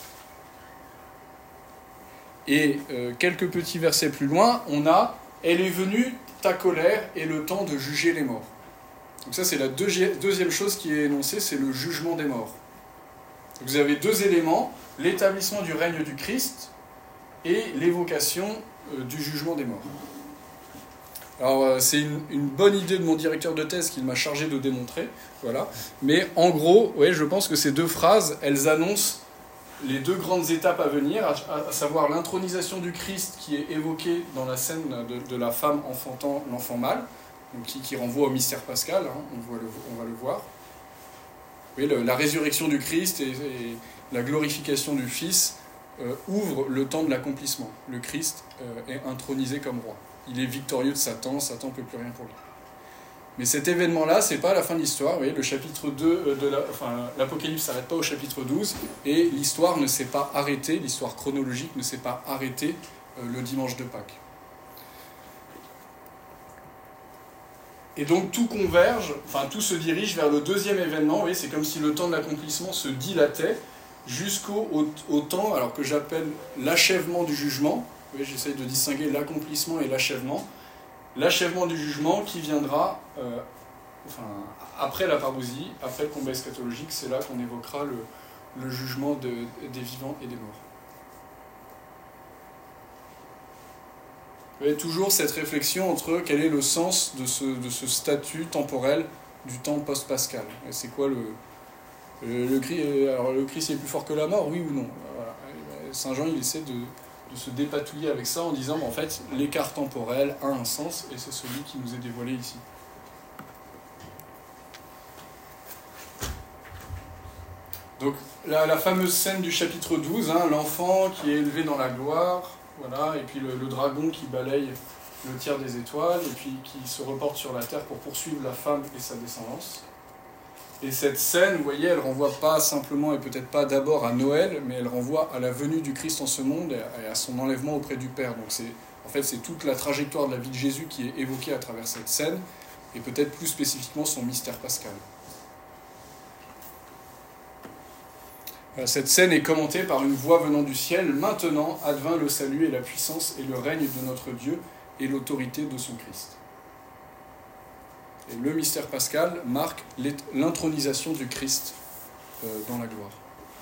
Et euh, quelques petits versets plus loin, on a « Elle est venue ta colère et le temps de juger les morts. » Donc ça c'est la deuxi- deuxième chose qui est énoncée, c'est le jugement des morts. Donc vous avez deux éléments, l'établissement du règne du Christ et l'évocation euh, du jugement des morts. Alors euh, c'est une, une bonne idée de mon directeur de thèse qu'il m'a chargé de démontrer, voilà. Mais en gros, ouais, je pense que ces deux phrases, elles annoncent les deux grandes étapes à venir, à, à savoir l'intronisation du Christ qui est évoquée dans la scène de, de la femme enfantant l'enfant mâle, donc qui, qui renvoie au mystère pascal, hein, on, voit le, on va le voir. Oui, le, la résurrection du Christ et, et la glorification du Fils euh, ouvrent le temps de l'accomplissement. Le Christ euh, est intronisé comme roi. Il est victorieux de Satan, Satan ne peut plus rien pour lui. Mais cet événement-là, ce n'est pas la fin de l'histoire. Vous voyez, le chapitre deux, de la, enfin, l'Apocalypse ne s'arrête pas au chapitre douze, et l'histoire ne s'est pas arrêtée, l'histoire chronologique ne s'est pas arrêtée euh, le dimanche de Pâques. Et donc tout converge, enfin tout se dirige vers le deuxième événement. Vous voyez, c'est comme si le temps de l'accomplissement se dilatait jusqu'au au, au temps, alors que j'appelle l'achèvement du jugement. Vous voyez, j'essaye de distinguer l'accomplissement et l'achèvement. L'achèvement du jugement qui viendra euh, enfin, après la parousie, après le combat eschatologique, c'est là qu'on évoquera le, le jugement de, des vivants et des morts. Vous voyez, toujours cette réflexion entre quel est le sens de ce, de ce statut temporel du temps post-pascal. Et c'est quoi le, le, le, alors le Christ est plus fort que la mort, oui ou non? Voilà. Saint Jean il essaie de de se dépatouiller avec ça en disant, en fait, l'écart temporel a un sens, et c'est celui qui nous est dévoilé ici. Donc, la, la fameuse scène du chapitre douze, hein, l'enfant qui est élevé dans la gloire, voilà, et puis le, le dragon qui balaye le tiers des étoiles, et puis qui se reporte sur la terre pour poursuivre la femme et sa descendance. Et cette scène, vous voyez, elle renvoie pas simplement et peut-être pas d'abord à Noël, mais elle renvoie à la venue du Christ en ce monde et à son enlèvement auprès du Père. Donc c'est, en fait, c'est toute la trajectoire de la vie de Jésus qui est évoquée à travers cette scène, et peut-être plus spécifiquement son mystère pascal. Cette scène est commentée par une voix venant du ciel. « Maintenant advint le salut et la puissance et le règne de notre Dieu et l'autorité de son Christ. » Et le mystère pascal marque l'intronisation du Christ euh, dans la gloire.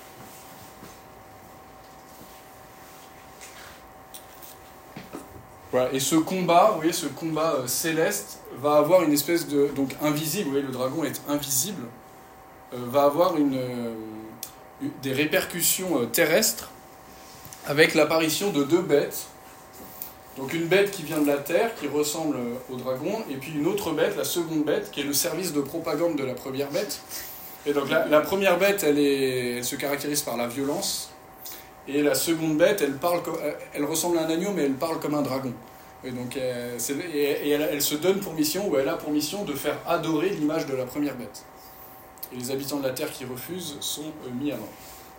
Voilà. Et ce combat, vous voyez, ce combat euh, céleste va avoir une espèce de... Donc invisible, vous voyez, le dragon est invisible, euh, va avoir une, euh, des répercussions euh, terrestres avec l'apparition de deux bêtes. Donc une bête qui vient de la terre, qui ressemble au dragon, et puis une autre bête, la seconde bête, qui est le service de propagande de la première bête. Et donc la, la première bête, elle, est, elle se caractérise par la violence, Et la seconde bête, elle, parle, elle ressemble à un agneau, mais elle parle comme un dragon. Et, donc, euh, c'est, et, et elle, elle se donne pour mission, ou elle a pour mission de faire adorer l'image de la première bête. Et les habitants de la terre qui refusent sont euh, mis à mort.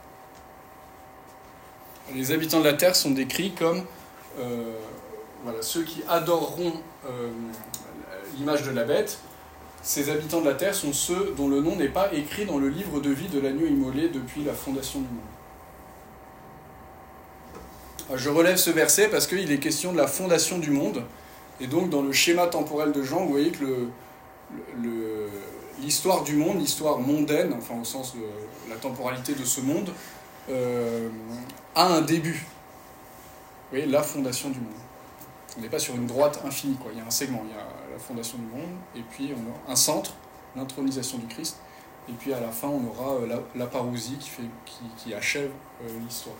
Les habitants de la terre sont décrits comme euh, voilà, ceux qui adoreront euh, l'image de la bête. Ces habitants de la terre sont ceux dont le nom n'est pas écrit dans le livre de vie de l'agneau immolé depuis la fondation du monde. Je relève ce verset parce qu'il est question de la fondation du monde. Et donc, dans le schéma temporel de Jean, vous voyez que le, le, l'histoire du monde, l'histoire mondaine, enfin au sens de la temporalité de ce monde, euh, a un début. Vous voyez, la fondation du monde. On n'est pas sur une droite infinie, quoi. Il y a un segment, il y a la fondation du monde, et puis on a un centre, l'intronisation du Christ, et puis à la fin, on aura la, la parousie qui, fait, qui, qui achève euh, l'histoire.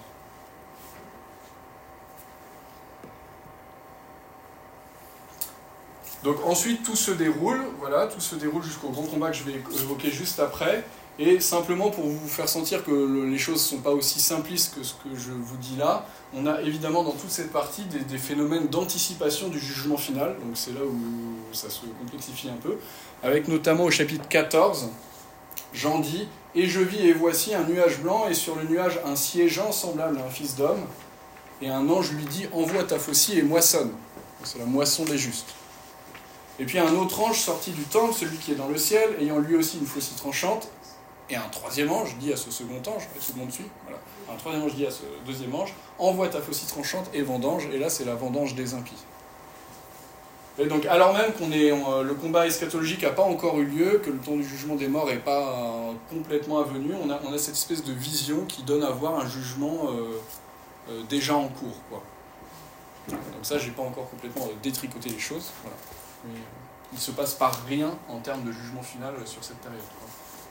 Donc ensuite, tout se déroule, voilà, tout se déroule jusqu'au grand combat que je vais évoquer juste après, et simplement pour vous faire sentir que le, les choses ne sont pas aussi simplistes que ce que je vous dis là, on a évidemment dans toute cette partie des, des phénomènes d'anticipation du jugement final, donc c'est là où ça se complexifie un peu, avec notamment au chapitre quatorze, Jean dit « Et je vis et voici un nuage blanc, et sur le nuage un siégeant semblable à un fils d'homme, et un ange lui dit « Envoie ta faucille et moissonne ». C'est la moisson des justes. Et puis un autre ange sorti du temple, celui qui est dans le ciel, ayant lui aussi une faucille tranchante, et un troisième ange dit à ce second ange, le second dessus, voilà, un troisième ange dit à ce deuxième ange, envoie ta faucille tranchante et vendange, et là c'est la vendange des impies. Et donc alors même qu'on est, on, le combat eschatologique n'a pas encore eu lieu, que le temps du jugement des morts n'est pas euh, complètement avenu, on a, on a cette espèce de vision qui donne à voir un jugement euh, euh, déjà en cours, quoi. Donc ça, j'ai pas encore complètement détricoté les choses, voilà. Mais il ne se passe pas rien en termes de jugement final sur cette période, quoi.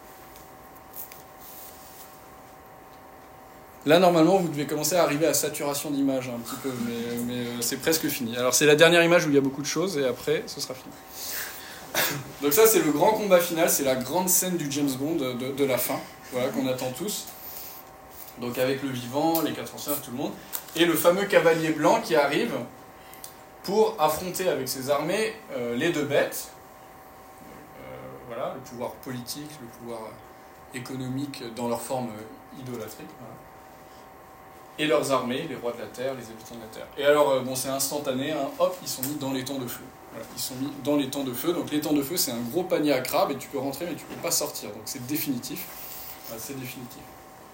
Là, normalement, vous devez commencer à arriver à saturation d'image un petit peu, mais, mais euh, c'est presque fini. Alors, c'est la dernière image où il y a beaucoup de choses, et après, ce sera fini. Donc ça, c'est le grand combat final, c'est la grande scène du James Bond de, de, de la fin, voilà, qu'on attend tous. Donc avec le vivant, les quatre anciens, tout le monde, et le fameux cavalier blanc qui arrive pour affronter avec ses armées euh, les deux bêtes, euh, voilà, le pouvoir politique, le pouvoir économique dans leur forme idolâtrique, voilà, et leurs armées, les rois de la terre, les habitants de la terre. Et alors, euh, bon, c'est instantané, hein, hop, ils sont mis dans les temps de feu. Voilà, ils sont mis dans les temps de feu, donc les temps de feu, c'est un gros panier à crabes, et tu peux rentrer, mais tu ne peux pas sortir, donc c'est définitif. Voilà, c'est définitif.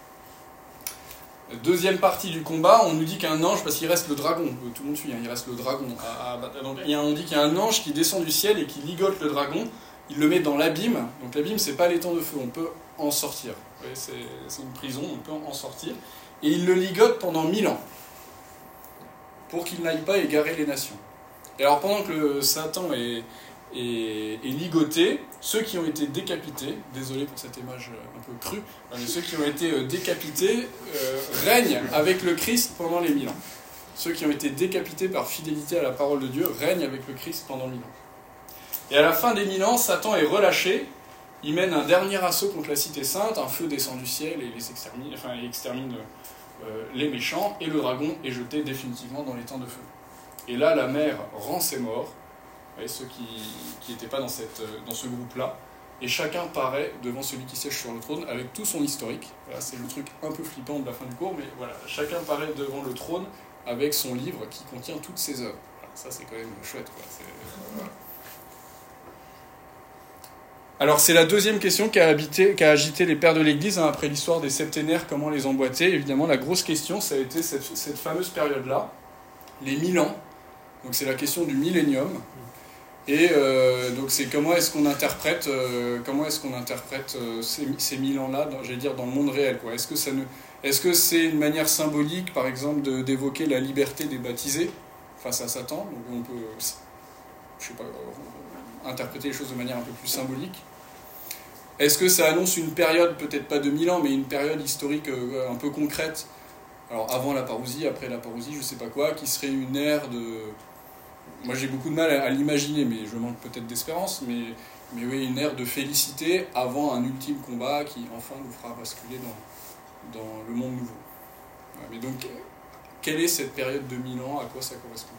Deuxième partie du combat, on nous dit qu'un ange, parce qu'il reste le dragon, tout le monde suit, hein, il reste le dragon. À, à, donc, il y a, on dit qu'il y a un ange qui descend du ciel et qui ligote le dragon, il le met dans l'abîme, donc l'abîme c'est pas les temps de feu, on peut en sortir. Ouais, c'est, c'est une prison, on peut en sortir. Et il le ligote pendant mille ans, pour qu'il n'aille pas égarer les nations. Et alors pendant que le Satan est, est, est ligoté, ceux qui ont été décapités, désolé pour cette image un peu crue, mais ceux qui ont été décapités euh, règnent avec le Christ pendant les mille ans. Ceux qui ont été décapités par fidélité à la parole de Dieu règnent avec le Christ pendant mille ans. Et à la fin des mille ans, Satan est relâché, il mène un dernier assaut contre la cité sainte, un feu descend du ciel et les extermine, enfin, il extermine euh, les méchants, et le dragon est jeté définitivement dans les temps de feu. Et là, la mer rend ses morts, voyez, ceux qui n'étaient pas dans, cette, dans ce groupe-là, et chacun paraît devant celui qui siège sur le trône avec tout son historique. Voilà, c'est le truc un peu flippant de la fin du cours, mais voilà, chacun paraît devant le trône avec son livre qui contient toutes ses œuvres. Voilà, ça, c'est quand même chouette, quoi. C'est, voilà. Alors, c'est la deuxième question qui a, habité, qui a agité les pères de l'Église, hein, après l'histoire des septénaires, comment les emboîter. Évidemment, la grosse question, ça a été cette, cette fameuse période-là, les mille ans. Donc, c'est la question du millénium. Et euh, donc, c'est comment est-ce qu'on interprète, euh, comment est-ce qu'on interprète euh, ces, ces mille ans-là, dans, j'allais dire, dans le monde réel, quoi. Est-ce que ça ne, est-ce que c'est une manière symbolique, par exemple, de, d'évoquer la liberté des baptisés face à Satan? Donc, on peut, je sais pas, interpréter les choses de manière un peu plus symbolique. Est-ce que ça annonce une période, peut-être pas de mille ans, mais une période historique euh, un peu concrète, alors avant la parousie, après la parousie, je sais pas quoi, qui serait une ère de... Moi j'ai beaucoup de mal à, à l'imaginer, mais je manque peut-être d'espérance, mais, mais oui, une ère de félicité avant un ultime combat qui enfin nous fera basculer dans, dans le monde nouveau. Mais donc, quelle est cette période de mille ans? À quoi ça correspond?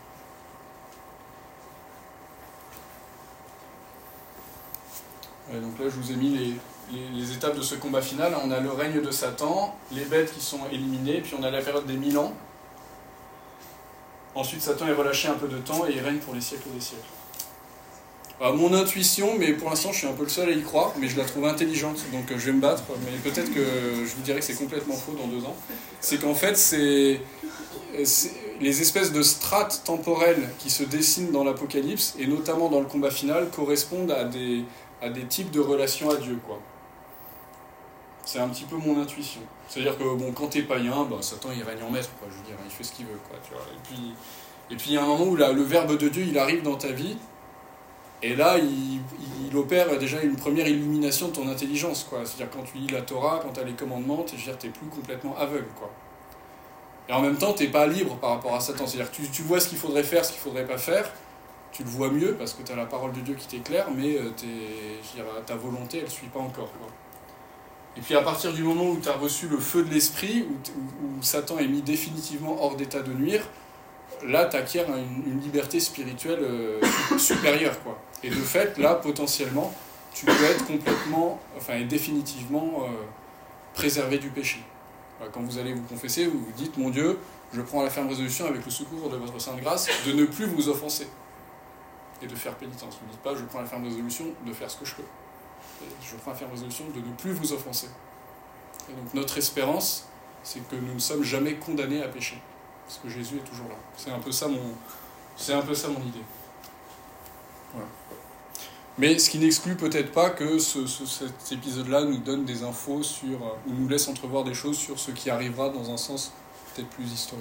Ouais, donc là, je vous ai mis les, les, les étapes de ce combat final. On a le règne de Satan, les bêtes qui sont éliminées, puis on a la période des mille ans. Ensuite, Satan est relâché un peu de temps et il règne pour les siècles des siècles. Alors, mon intuition, mais pour l'instant, je suis un peu le seul à y croire, mais je la trouve intelligente, donc je vais me battre, mais peut-être que je vous dirai que c'est complètement faux dans deux ans. C'est qu'en fait, c'est, c'est les espèces de strates temporelles qui se dessinent dans l'Apocalypse, et notamment dans le combat final, correspondent à des, à des types de relations à Dieu, quoi. C'est un petit peu mon intuition. C'est-à-dire que bon, quand t'es païen, bah, Satan il règne en maître, quoi, je veux dire, il fait ce qu'il veut, quoi, tu vois. Et puis, et puis il y a un moment où là, le Verbe de Dieu il arrive dans ta vie, et là il, il opère déjà une première illumination de ton intelligence, quoi. C'est-à-dire quand tu lis la Torah, quand tu as les commandements, t'es, je veux dire, t'es plus complètement aveugle, quoi. Et en même temps, t'es pas libre par rapport à Satan. C'est-à-dire que tu, tu vois ce qu'il faudrait faire, ce qu'il faudrait pas faire, tu le vois mieux parce que tu as la parole de Dieu qui t'éclaire, mais t'es, je veux dire, ta volonté elle suit pas encore, quoi. Et puis à partir du moment où tu as reçu le feu de l'esprit, où, où, où Satan est mis définitivement hors d'état de nuire, là tu acquiers une, une liberté spirituelle euh, supérieure, quoi. Et de fait, là, potentiellement, tu peux être complètement, enfin, et définitivement euh, préservé du péché. Quand vous allez vous confesser, vous vous dites, mon Dieu, je prends la ferme résolution avec le secours de votre sainte grâce de ne plus vous offenser et de faire pénitence. Vous ne dites pas, je prends la ferme résolution de faire ce que je peux. Je prends la ferme résolution de ne plus vous offenser. Et donc notre espérance, c'est que nous ne sommes jamais condamnés à pécher. Parce que Jésus est toujours là. C'est un peu ça mon, c'est un peu ça mon idée. Voilà. Mais ce qui n'exclut peut-être pas que ce, ce, cet épisode-là nous donne des infos sur, ou nous laisse entrevoir des choses sur ce qui arrivera dans un sens peut-être plus historique.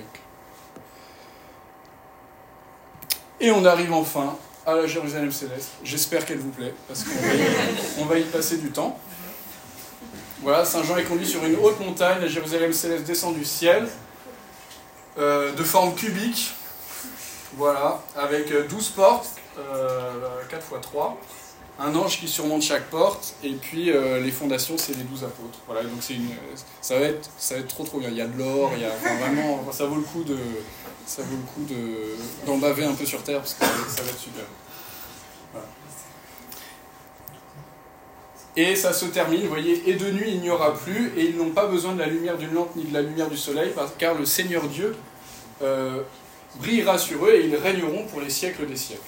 Et on arrive enfin à la Jérusalem céleste. J'espère qu'elle vous plaît, parce qu'on va y, on va y passer du temps. Voilà, Saint Jean est conduit sur une haute montagne, la Jérusalem céleste descend du ciel, euh, de forme cubique, voilà, avec douze portes, euh, quatre fois trois, un ange qui surmonte chaque porte, et puis euh, les fondations, c'est les douze apôtres. Voilà, donc c'est une, ça va être, ça va être trop trop bien. Il y a de l'or, il y a, enfin, vraiment, ça vaut le coup de... ça vaut le coup de, d'en baver un peu sur terre, parce que ça va, ça va être super. Voilà. Et ça se termine, vous voyez, et de nuit il n'y aura plus, et ils n'ont pas besoin de la lumière d'une lampe ni de la lumière du soleil, car le Seigneur Dieu euh, brillera sur eux, et ils régneront pour les siècles des siècles.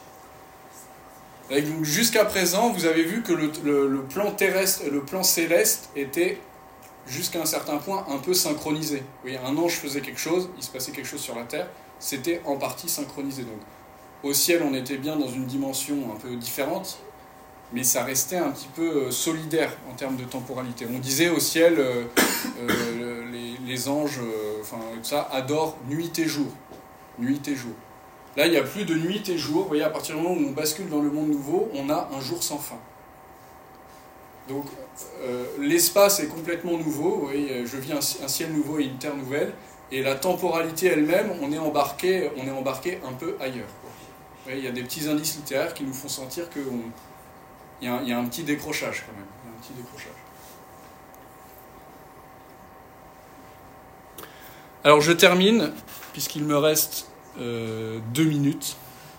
Et donc, jusqu'à présent, vous avez vu que le, le, le plan terrestre, le plan céleste était jusqu'à un certain point un peu synchronisé. Vous voyez, un ange faisait quelque chose, il se passait quelque chose sur la terre, c'était en partie synchronisé. Donc, au ciel, on était bien dans une dimension un peu différente, mais ça restait un petit peu solidaire en termes de temporalité. On disait au ciel, euh, euh, les, les anges, euh, enfin ça, adorent nuit et jour. Nuit et jour. Là, il n'y a plus de nuit et jour. Vous voyez, à partir du moment où on bascule dans le monde nouveau, on a un jour sans fin. Donc, euh, l'espace est complètement nouveau. Vous voyez, je vis un, un ciel nouveau et une terre nouvelle. Et la temporalité elle-même, on est embarqué, on est embarqué un peu ailleurs, quoi. Vous voyez, il y a des petits indices littéraires qui nous font sentir qu'il y, y a un petit décrochage quand même. Il y a un petit décrochage. Alors, je termine, puisqu'il me reste euh, deux minutes.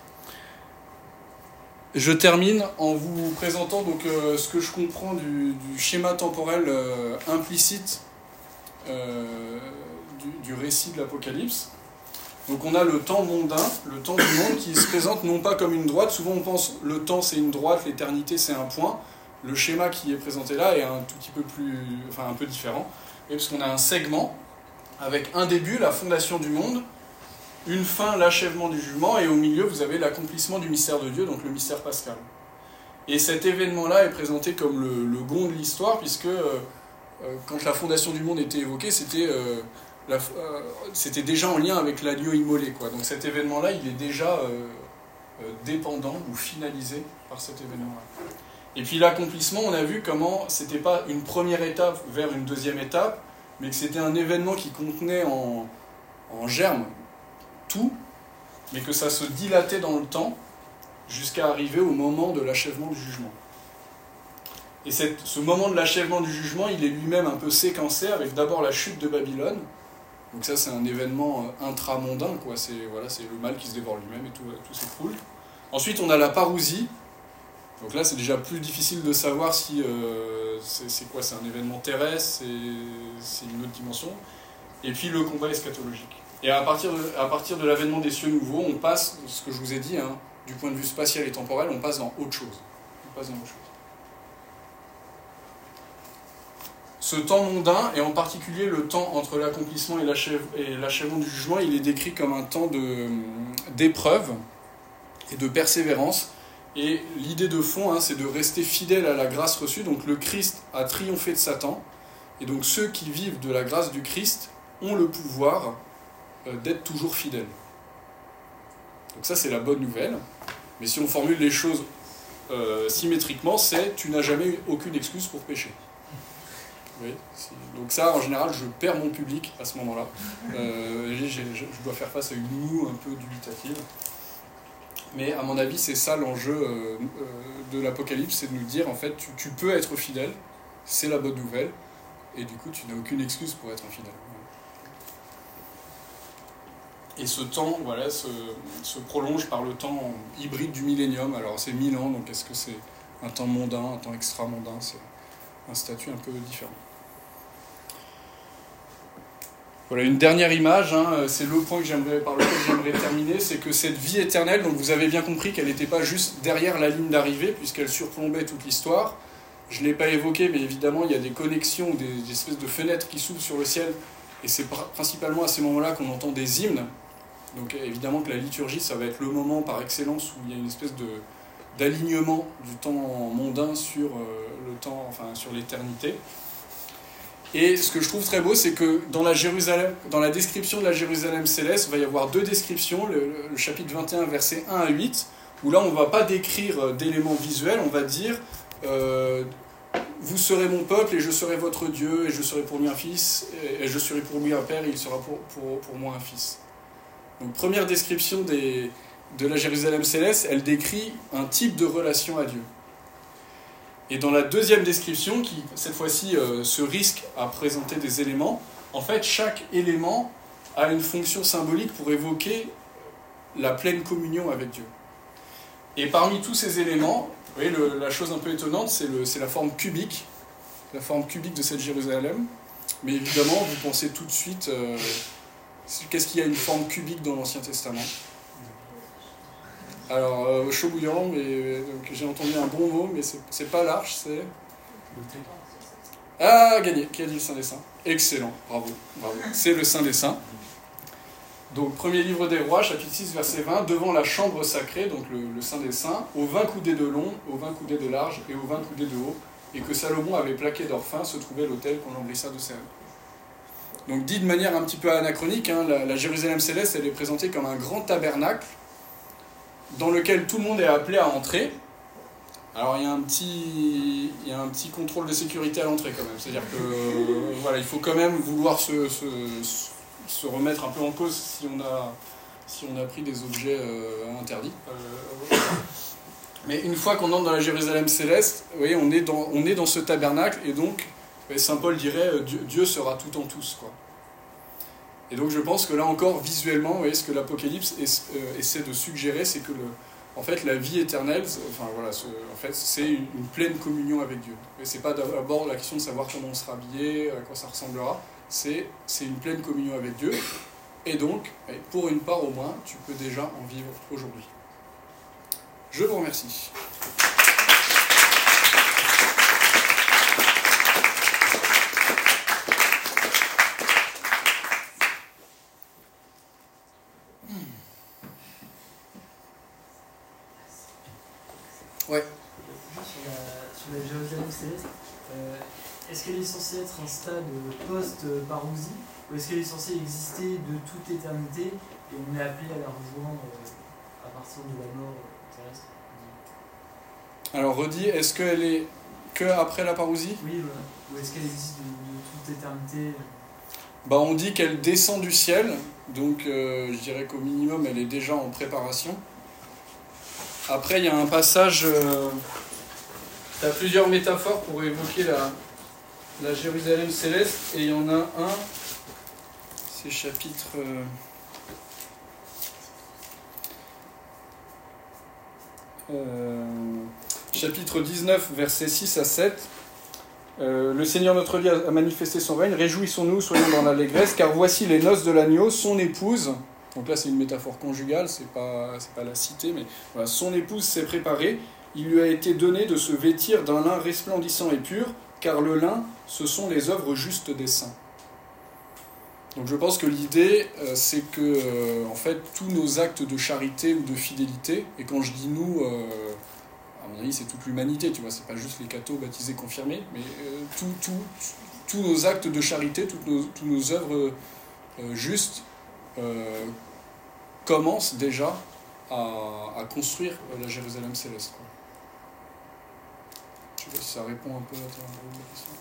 Je termine en vous présentant donc, euh, ce que je comprends du, du schéma temporel euh, implicite euh, du, du récit de l'Apocalypse. Donc on a le temps mondain, le temps du monde qui se présente non pas comme une droite. Souvent on pense le temps c'est une droite, l'éternité c'est un point. Le schéma qui est présenté là est un tout petit peu plus, enfin un peu différent. Et parce qu'on a un segment avec un début, la fondation du monde, une fin, l'achèvement du jugement, et au milieu, vous avez l'accomplissement du mystère de Dieu, donc le mystère pascal. Et cet événement-là est présenté comme le, le gond de l'histoire, puisque euh, quand la fondation du monde était évoquée, c'était, euh, la, euh, c'était déjà en lien avec l'agneau immolé, quoi. Donc cet événement-là, il est déjà euh, euh, dépendant ou finalisé par cet événement-là. Et puis l'accomplissement, on a vu comment c'était pas une première étape vers une deuxième étape, mais que c'était un événement qui contenait en, en germe tout, mais que ça se dilatait dans le temps jusqu'à arriver au moment de l'achèvement du jugement. Et cette, ce moment de l'achèvement du jugement, il est lui-même un peu séquencé avec d'abord la chute de Babylone, Donc ça, c'est un événement intramondain, quoi. C'est, voilà, c'est le mal qui se dévore lui-même et tout, tout s'écroule. Ensuite, on a la parousie. Donc là, c'est déjà plus difficile de savoir si euh, c'est, c'est quoi, c'est un événement terrestre, c'est, c'est une autre dimension. Et puis le combat eschatologique. Et à partir de, à partir de l'avènement des cieux nouveaux, on passe, ce que je vous ai dit, hein, du point de vue spatial et temporel, on passe dans autre chose. On passe dans autre chose. Ce temps mondain, et en particulier le temps entre l'accomplissement et, l'achève, et l'achèvement du jugement, il est décrit comme un temps de, d'épreuve et de persévérance. Et l'idée de fond, hein, c'est de rester fidèle à la grâce reçue. Donc le Christ a triomphé de Satan. Et donc ceux qui vivent de la grâce du Christ ont le pouvoir euh, d'être toujours fidèles. Donc ça, c'est la bonne nouvelle. Mais si on formule les choses euh, symétriquement, c'est « tu n'as jamais eu aucune excuse pour pécher ». Oui, donc ça, en général, je perds mon public à ce moment-là. Euh, je, je dois faire face à une moue un peu dubitative. Mais à mon avis, c'est ça l'enjeu euh, de l'Apocalypse, c'est de nous dire, en fait, tu, tu peux être fidèle, c'est la bonne nouvelle, et du coup, tu n'as aucune excuse pour être infidèle. Et ce temps, voilà, se, se prolonge par le temps hybride du millénium. Alors, c'est mille ans, donc est-ce que c'est un temps mondain, un temps extra-mondain? C'est un statut un peu différent. Voilà, une dernière image, hein, c'est le point que j'aimerais, par lequel j'aimerais terminer, c'est que cette vie éternelle, donc vous avez bien compris qu'elle n'était pas juste derrière la ligne d'arrivée, puisqu'elle surplombait toute l'histoire. Je ne l'ai pas évoqué, mais évidemment, il y a des connexions, des, des espèces de fenêtres qui s'ouvrent sur le ciel, et c'est pr- principalement à ces moments-là qu'on entend des hymnes. Donc évidemment que la liturgie, ça va être le moment par excellence où il y a une espèce de, d'alignement du temps mondain sur, euh, le temps, enfin, sur l'éternité. Et ce que je trouve très beau, c'est que dans la, Jérusalem, dans la description de la Jérusalem céleste, il va y avoir deux descriptions, le, le chapitre vingt et un, versets un à huit, où là on ne va pas décrire d'éléments visuels, on va dire euh, « Vous serez mon peuple et je serai votre Dieu, et je serai pour lui un fils, et je serai pour lui un père, et il sera pour, pour, pour moi un fils. » Donc première description des, de la Jérusalem céleste, elle décrit un type de relation à Dieu. Et dans la deuxième description, qui cette fois-ci euh, se risque à présenter des éléments, en fait chaque élément a une fonction symbolique pour évoquer la pleine communion avec Dieu. Et parmi tous ces éléments, vous voyez, le, la chose un peu étonnante, c'est, le, c'est la forme cubique, la forme cubique de cette Jérusalem. Mais évidemment, vous pensez tout de suite, euh, qu'est-ce qu'il y a une forme cubique dans l'Ancien Testament ? Alors, euh, chaud bouillant, mais donc, j'ai entendu un bon mot, mais c'est, c'est pas l'arche, c'est... Ah, gagné. Qui a dit le Saint des Saints ? Excellent, bravo, bravo. C'est le Saint des Saints. Donc, premier livre des Rois, chapitre six, verset vingt, devant la chambre sacrée, donc le, le Saint des Saints, aux vingt coudées de long, aux vingt coudées de large et aux vingt coudées de haut, et que Salomon avait plaqué d'or fin, se trouvait l'autel qu'on embrissa de cèdre. Donc, dit de manière un petit peu anachronique, hein, la, la Jérusalem céleste, elle est présentée comme un grand tabernacle, dans lequel tout le monde est appelé à entrer. Alors il y a un petit, il y a un petit contrôle de sécurité à l'entrée quand même. C'est-à-dire que euh, voilà, il faut quand même vouloir se, se, se remettre un peu en cause si on a, si on a pris des objets euh, interdits. Euh, mais une fois qu'on entre dans la Jérusalem céleste, vous voyez, on est dans, on est dans ce tabernacle et donc Saint Paul dirait Dieu, Dieu sera tout en tous, quoi. Et donc je pense que là encore, visuellement, vous voyez, ce que l'Apocalypse essaie de suggérer, c'est que le, en fait, la vie éternelle, enfin, voilà, ce, en fait, c'est une, une pleine communion avec Dieu. Et c'est pas d'abord la question de savoir comment on sera habillé, à quoi ça ressemblera, c'est, c'est une pleine communion avec Dieu. Et donc, pour une part au moins, tu peux déjà en vivre aujourd'hui. Je vous remercie. Ouais. Sur la, sur la Jérusalem céleste, euh, est-ce qu'elle est censée être un stade post-parousie ou est-ce qu'elle est censée exister de toute éternité et on est appelé à la rejoindre euh, à partir de la mort terrestre? Alors redis, est-ce qu'elle est que après la parousie? Oui, voilà. Ou est-ce qu'elle existe de, de toute éternité? Bah, on dit qu'elle descend du ciel, donc euh, je dirais qu'au minimum elle est déjà en préparation. Après, il y a un passage, euh, tu as plusieurs métaphores pour évoquer la, la Jérusalem céleste, et il y en a un, c'est chapitre... Euh, euh, chapitre dix-neuf, versets six à sept. Euh, le Seigneur notre Dieu a manifesté son règne, réjouissons-nous, soyons dans l'allégresse, car voici les noces de l'agneau, son épouse, donc là c'est une métaphore conjugale, c'est pas, c'est pas la cité, mais voilà, son épouse s'est préparée, il lui a été donné de se vêtir d'un lin resplendissant et pur, car le lin, ce sont les œuvres justes des saints. Donc je pense que l'idée, euh, c'est que euh, en fait, tous nos actes de charité ou de fidélité, et quand je dis nous... Euh, à mon avis, c'est toute l'humanité, tu vois, c'est pas juste les cathos baptisés, confirmés, mais euh, tous nos actes de charité, toutes nos, toutes nos œuvres euh, justes euh, commencent déjà à, à construire la Jérusalem céleste, quoi. Je sais pas si ça répond un peu à ta question.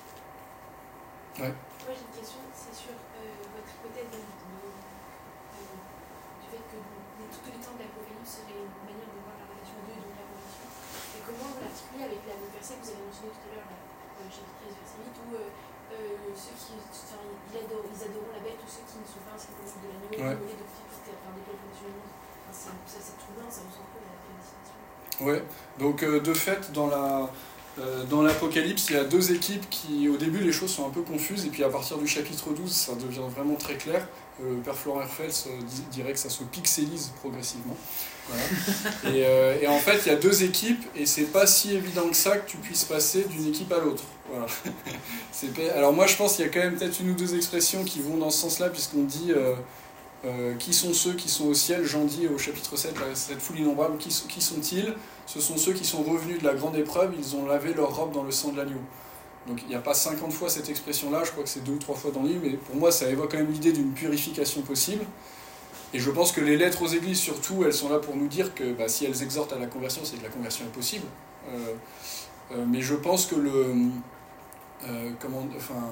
Ouais. Moi j'ai une question, c'est sur euh, votre hypothèse de, de, euh, du fait que les, tous les temps de l'Apocalypse serait une manière de voir la relation de Dieu et donc la relation. Et comment vous l'articulez avec la même verset que vous avez mentionné tout à l'heure, le chapitre treize, verset huit, où euh, euh, ceux qui enfin, ils, adorent, ils adoreront la bête ou ceux qui ne sont pas inscrits au livre de l'agneau, ouais. de petits, enfin, des peuples musulmans. Enfin, ça c'est tout blanc, ça ressemble un peu à la prédestination. Ouais, donc euh, de fait, dans la. Euh, dans l'Apocalypse, il y a deux équipes qui, au début, les choses sont un peu confuses, et puis à partir du chapitre douze, ça devient vraiment très clair. Euh, le père Florent Herfels euh, dirait que ça se pixelise progressivement. Voilà. Et, euh, et en fait, il y a deux équipes, et c'est pas si évident que ça que tu puisses passer d'une équipe à l'autre. Voilà. C'est pas... Alors moi, je pense qu'il y a quand même peut-être une ou deux expressions qui vont dans ce sens-là, puisqu'on dit euh, euh, qui sont ceux qui sont au ciel. Jean dit au chapitre sept, là, cette foule innombrable, qui, qui sont-ils ? Ce sont ceux qui sont revenus de la grande épreuve, ils ont lavé leur robe dans le sang de l'agneau. Donc il n'y a pas cinquante fois cette expression-là, je crois que c'est deux ou trois fois dans le livre, mais pour moi ça évoque quand même l'idée d'une purification possible. Et je pense que les lettres aux églises, surtout, elles sont là pour nous dire que bah, si elles exhortent à la conversion, c'est que la conversion est possible. Euh, euh, mais je pense que le... Euh, comment... Enfin...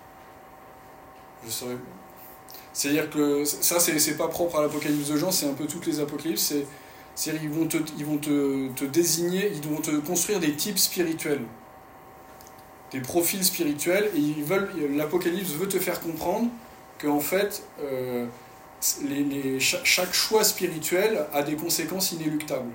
Je saurais... C'est-à-dire que ça, c'est, c'est pas propre à l'Apocalypse de Jean, c'est un peu toutes les apocalypses, c'est... C'est-à-dire qu'ils vont, te, ils vont te, te désigner, ils vont te construire des types spirituels, des profils spirituels, et ils veulent, l'Apocalypse veut te faire comprendre qu'en fait, euh, les, les, chaque, chaque choix spirituel a des conséquences inéluctables.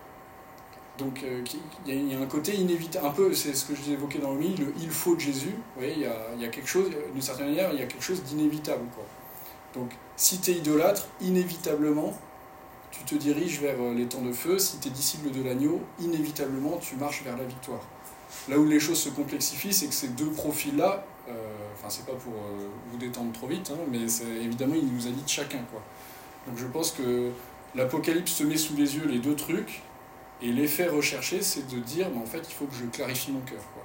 Donc euh, il y, y a un côté inévitable, un peu, c'est ce que je évoquais dans le livre, le il faut de Jésus, vous voyez, il y a, il y a quelque chose, d'une certaine manière, il y a quelque chose d'inévitable, quoi. Donc si tu es idolâtre, inévitablement, tu te diriges vers les temps de feu. Si tu es disciple de l'agneau, inévitablement, tu marches vers la victoire. Là où les choses se complexifient, c'est que ces deux profils-là, euh, enfin, c'est pas pour euh, vous détendre trop vite, hein, mais c'est, évidemment, il nous a dit de chacun, quoi. Donc je pense que l'Apocalypse te met sous les yeux les deux trucs, et l'effet recherché, c'est de dire, mais en fait, il faut que je clarifie mon cœur, quoi.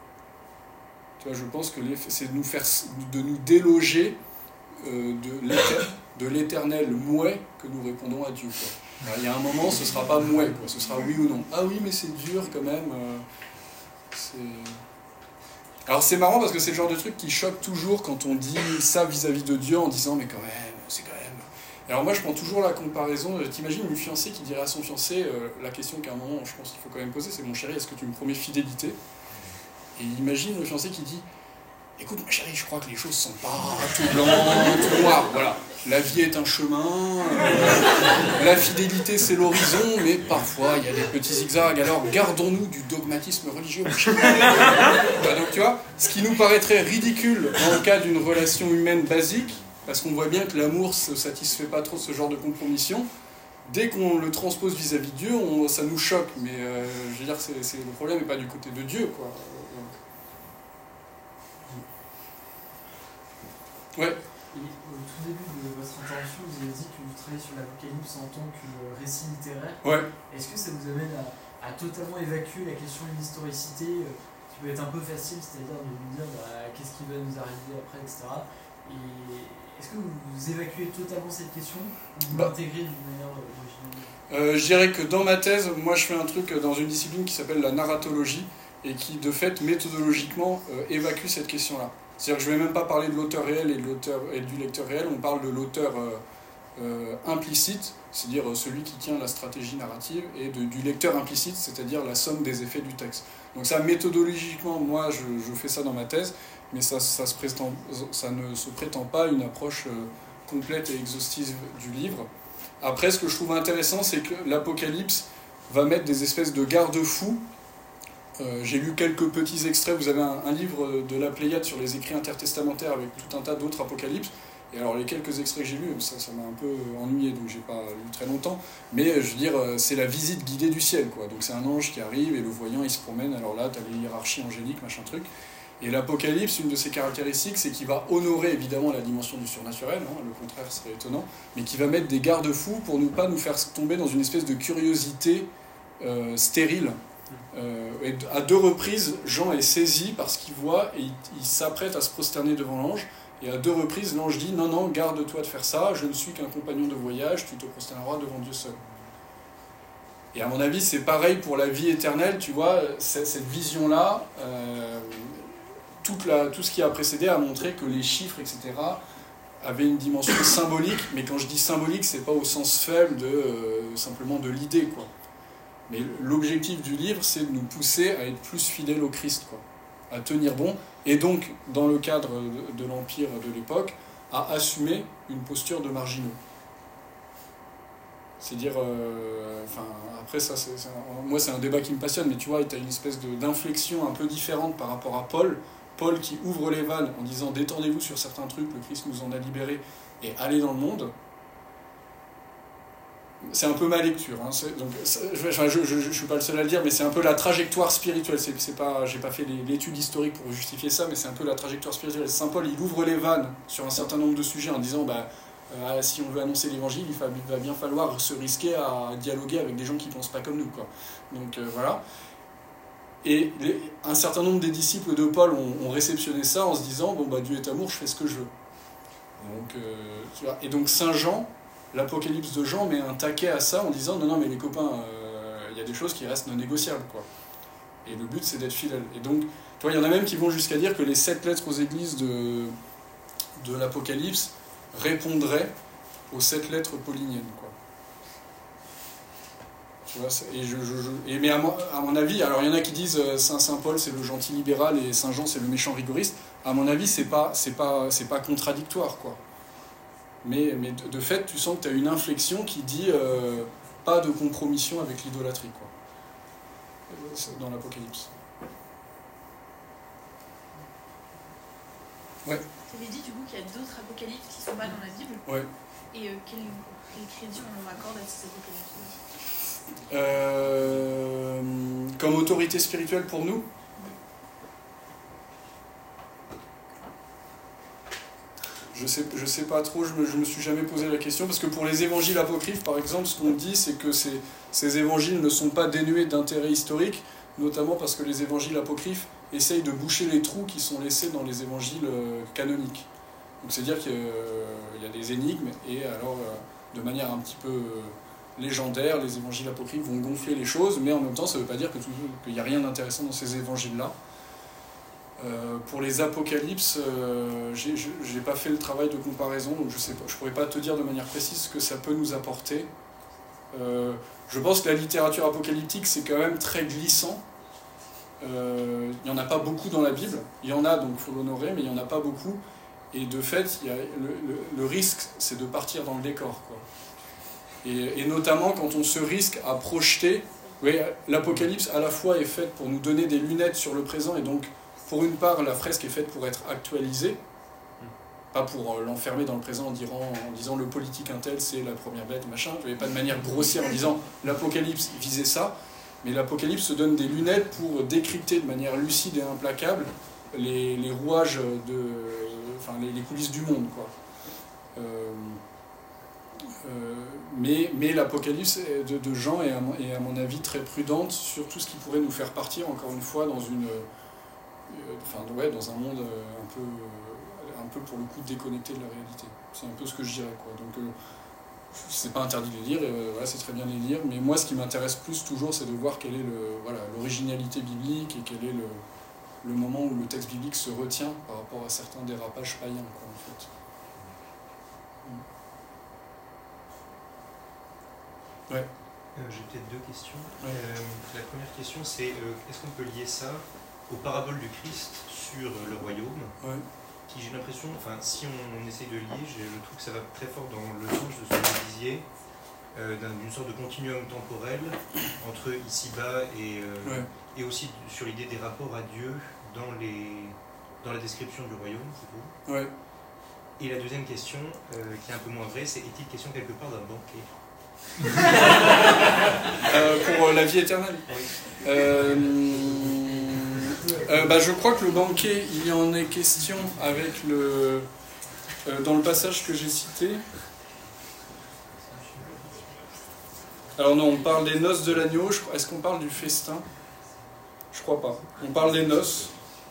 Tu vois, je pense que l'effet, c'est de nous, faire, de nous déloger euh, de l'éternel. de l'éternel mouais que nous répondons à Dieu, quoi. Alors, il y a un moment, ce ne sera pas mouais, quoi. Ce sera oui ou non. Ah oui, mais c'est dur quand même. Euh, c'est... Alors c'est marrant parce que c'est le genre de truc qui choque toujours quand on dit ça vis-à-vis de Dieu en disant mais quand même, c'est quand même... Alors moi je prends toujours la comparaison, t'imagines une fiancée qui dirait à son fiancé, euh, la question qu'à un moment je pense qu'il faut quand même poser, c'est mon chéri, est-ce que tu me promets fidélité ? Et imagine le fiancé qui dit écoute ma chérie, je crois que les choses sont pas tout blanc, tout noir, voilà. La vie est un chemin, euh, la fidélité c'est l'horizon, mais parfois il y a des petits zigzags, alors gardons-nous du dogmatisme religieux. Bah, donc tu vois, ce qui nous paraîtrait ridicule dans le cas d'une relation humaine basique, parce qu'on voit bien que l'amour ne se satisfait pas trop de ce genre de compromission, dès qu'on le transpose vis-à-vis de Dieu, on, ça nous choque, mais euh, je veux dire, c'est, c'est, le problème n'est pas du côté de Dieu, quoi. Ouais. Et au tout début de votre intervention, vous avez dit que vous travaillez sur l'Apocalypse en tant que récit littéraire. Ouais. Est-ce que ça vous amène à, à totalement évacuer la question de l'historicité, euh, qui peut être un peu facile, c'est-à-dire de vous dire bah, qu'est-ce qui va nous arriver après, et cetera. Et est-ce que vous, vous évacuez totalement cette question ou vous bah, l'intégrez d'une manière originale ? euh, Je dirais que dans ma thèse, moi je fais un truc dans une discipline qui s'appelle la narratologie et qui de fait méthodologiquement euh, évacue cette question-là. C'est-à-dire que je ne vais même pas parler de l'auteur réel et, de l'auteur, et du lecteur réel, on parle de l'auteur, euh, euh, implicite, c'est-à-dire celui qui tient la stratégie narrative, et de, du lecteur implicite, c'est-à-dire la somme des effets du texte. Donc ça, méthodologiquement, moi, je, je fais ça dans ma thèse, mais ça, ça, se prétend, ça ne se prétend pas une approche euh, complète et exhaustive du livre. Après, ce que je trouve intéressant, c'est que l'Apocalypse va mettre des espèces de garde-fous. Euh, j'ai lu quelques petits extraits. Vous avez un, un livre de la Pléiade sur les écrits intertestamentaires avec tout un tas d'autres apocalypses. Et alors, les quelques extraits que j'ai lus, ça, ça m'a un peu ennuyé, donc j'ai pas lu très longtemps. Mais je veux dire, c'est la visite guidée du ciel, quoi. Donc c'est un ange qui arrive et le voyant, il se promène. Alors là, tu as les hiérarchies angéliques, machin truc. Et l'Apocalypse, une de ses caractéristiques, c'est qu'il va honorer évidemment la dimension du surnaturel, hein, le contraire serait étonnant, mais qu'il va mettre des garde-fous pour ne pas nous faire tomber dans une espèce de curiosité euh, stérile. Euh, et à deux reprises, Jean est saisi par ce qu'il voit et il, il s'apprête à se prosterner devant l'ange. Et à deux reprises, l'ange dit « Non, non, garde-toi de faire ça, je ne suis qu'un compagnon de voyage, tu te prosterneras devant Dieu seul. » Et à mon avis, c'est pareil pour la vie éternelle, tu vois, cette, cette vision-là, euh, toute la, tout ce qui a précédé a montré que les chiffres, et cetera, avaient une dimension symbolique, mais quand je dis symbolique, c'est pas au sens faible de euh, simplement de l'idée, quoi. Mais l'objectif du livre, c'est de nous pousser à être plus fidèles au Christ, quoi, à tenir bon, et donc, dans le cadre de, de l'Empire de l'époque, à assumer une posture de marginaux. C'est-à-dire, euh, enfin, après ça, c'est, c'est un, moi c'est un débat qui me passionne, mais tu vois, tu as une espèce de, d'inflexion un peu différente par rapport à Paul, Paul qui ouvre les vannes en disant « détendez-vous sur certains trucs, le Christ nous en a libérés, et allez dans le monde ». C'est un peu ma lecture, hein. C'est, donc, je ne suis pas le seul à le dire, mais c'est un peu la trajectoire spirituelle. C'est, c'est pas, j'ai pas fait l'étude historique pour justifier ça, mais c'est un peu la trajectoire spirituelle. Saint Paul, il ouvre les vannes sur un certain nombre de sujets en disant bah, euh, si on veut annoncer l'évangile, il, il va bien falloir se risquer à dialoguer avec des gens qui ne pensent pas comme nous, quoi. Donc euh, voilà. Et les, un certain nombre des disciples de Paul ont, ont réceptionné ça en se disant bon bah Dieu est amour, je fais ce que je veux. Donc, euh, tu vois. Et donc Saint Jean, l'Apocalypse de Jean met un taquet à ça en disant non non mais les copains, il euh, y a des choses qui restent non négociables, quoi. Et le but c'est d'être fidèle. Et donc, tu vois, il y en a même qui vont jusqu'à dire que les sept lettres aux églises de, de l'Apocalypse répondraient aux sept lettres pauliniennes, quoi. Tu vois, et je, je, je, et mais à mon, à mon avis, alors il y en a qui disent euh, Saint Saint Paul c'est le gentil libéral et Saint Jean c'est le méchant rigoriste. À mon avis, c'est pas c'est pas c'est pas contradictoire, quoi. Mais, mais de, de fait, tu sens que tu as une inflexion qui dit euh, pas de compromission avec l'idolâtrie, quoi. C'est dans l'Apocalypse. Ouais. Tu avais dit du coup qu'il y a d'autres apocalypses qui ne sont pas dans la Bible. Ouais. Et euh, quel, quel crédit on accorde à ces apocalypses euh, Comme autorité spirituelle pour nous ? Je sais, je sais pas trop, je me, je me suis jamais posé la question, parce que pour les évangiles apocryphes, par exemple, ce qu'on dit, c'est que ces, ces évangiles ne sont pas dénués d'intérêt historique, notamment parce que les évangiles apocryphes essayent de boucher les trous qui sont laissés dans les évangiles euh, canoniques. Donc c'est-à-dire qu'il y a des énigmes, et alors, euh, de manière un petit peu euh, légendaire, les évangiles apocryphes vont gonfler les choses, mais en même temps, ça ne veut pas dire qu'il n'y a rien d'intéressant dans ces évangiles-là. Euh, pour les apocalypses, euh, j'ai, j'ai pas fait le travail de comparaison, donc je sais pas, je pourrais pas te dire de manière précise ce que ça peut nous apporter. Euh, je pense que la littérature apocalyptique, c'est quand même très glissant. Euh, il n'y en a pas beaucoup dans la Bible. Il y en a, donc il faut l'honorer, mais il n'y en a pas beaucoup. Et de fait, il y a le, le, le risque, c'est de partir dans le décor, quoi. Et, et notamment quand on se risque à projeter... Oui, l'Apocalypse, à la fois, est faite pour nous donner des lunettes sur le présent, et donc, pour une part, la fresque est faite pour être actualisée, pas pour l'enfermer dans le présent en, dirant, en disant le politique intel, c'est la première bête, machin, et pas de manière grossière en disant l'Apocalypse visait ça, mais l'Apocalypse se donne des lunettes pour décrypter de manière lucide et implacable les, les rouages, de, enfin les, les coulisses du monde, quoi. Euh, euh, mais, mais l'Apocalypse de, de Jean est à, mon, est à mon avis très prudente sur tout ce qui pourrait nous faire partir, encore une fois, dans une... Enfin, ouais, dans un monde un peu, un peu pour le coup déconnecté de la réalité. C'est un peu ce que je dirais, quoi. Donc, euh, c'est pas interdit de les lire, euh, voilà, c'est très bien de les lire, mais moi, ce qui m'intéresse plus toujours, c'est de voir quelle est le, voilà, l'originalité biblique et quel est le, le moment où le texte biblique se retient par rapport à certains dérapages païens, quoi, en fait. Ouais. Euh, J'ai peut-être deux questions. Ouais. Euh, la première question, c'est euh, est-ce qu'on peut lier ça aux paraboles du Christ sur euh, le royaume, Ouais. qui j'ai l'impression, enfin si on, on essaie de lier, je, je trouve que ça va très fort dans le sens de ce que vous disiez, euh, d'un- d'une sorte de continuum temporel entre ici-bas et, euh, Ouais. et aussi sur l'idée des rapports à Dieu dans, les, dans la description du royaume, je trouve. Ouais. Et la deuxième question, euh, qui est un peu moins vraie, c'est est-il question quelque part d'un banquet? Euh, pour euh, la vie éternelle. Oui. Euh, euh, bah, je crois que le banquet, il y en est question avec le euh, dans le passage que j'ai cité. Alors non, on parle des noces de l'agneau. Je crois- Est-ce qu'on parle du festin? Je crois pas. On parle des noces.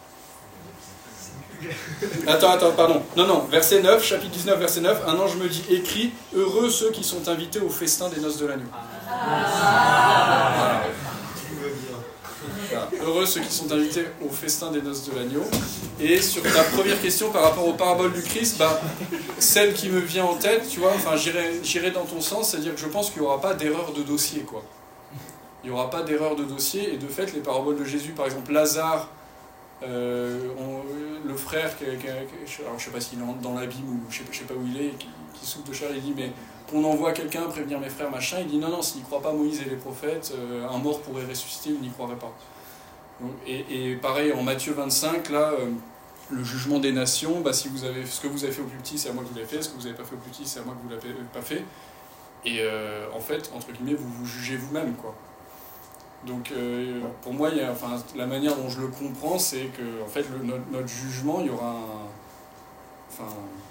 Attends, attends, pardon. Non, non, verset neuf, chapitre dix-neuf, verset neuf. Un ange me dit, écrit, heureux ceux qui sont invités au festin des noces de l'agneau. Voilà. Voilà. Heureux ceux qui sont invités au festin des noces de l'agneau. Et sur ta première question par rapport aux paraboles du Christ, bah, celle qui me vient en tête, tu vois, enfin, j'irai, j'irai dans ton sens, c'est-à-dire que je pense qu'il n'y aura pas d'erreur de dossier, quoi. Il n'y aura pas d'erreur de dossier, et de fait, les paraboles de Jésus, par exemple, Lazare, euh, on, le frère, qui, qui, qui, alors je ne sais pas s'il est dans l'abîme ou je ne sais, sais pas où il est, qui, qui souffre de chair, il dit, mais qu'on envoie quelqu'un prévenir mes frères, machin, il dit, non, non, s'il ne croit pas Moïse et les prophètes, euh, un mort pourrait ressusciter, il n'y croirait pas. Donc, et, et pareil, en Matthieu vingt-cinq, là, euh, le jugement des nations, bah, si vous avez, ce que vous avez fait au plus petit, c'est à moi que vous l'avez fait, ce que vous n'avez pas fait au plus petit, c'est à moi que vous ne l'avez pas fait. Et euh, en fait, entre guillemets, vous vous jugez vous-même, quoi. Donc euh, pour moi, il y a, enfin, la manière dont je le comprends, c'est que en fait, le, notre, notre jugement, il y aura un... Enfin...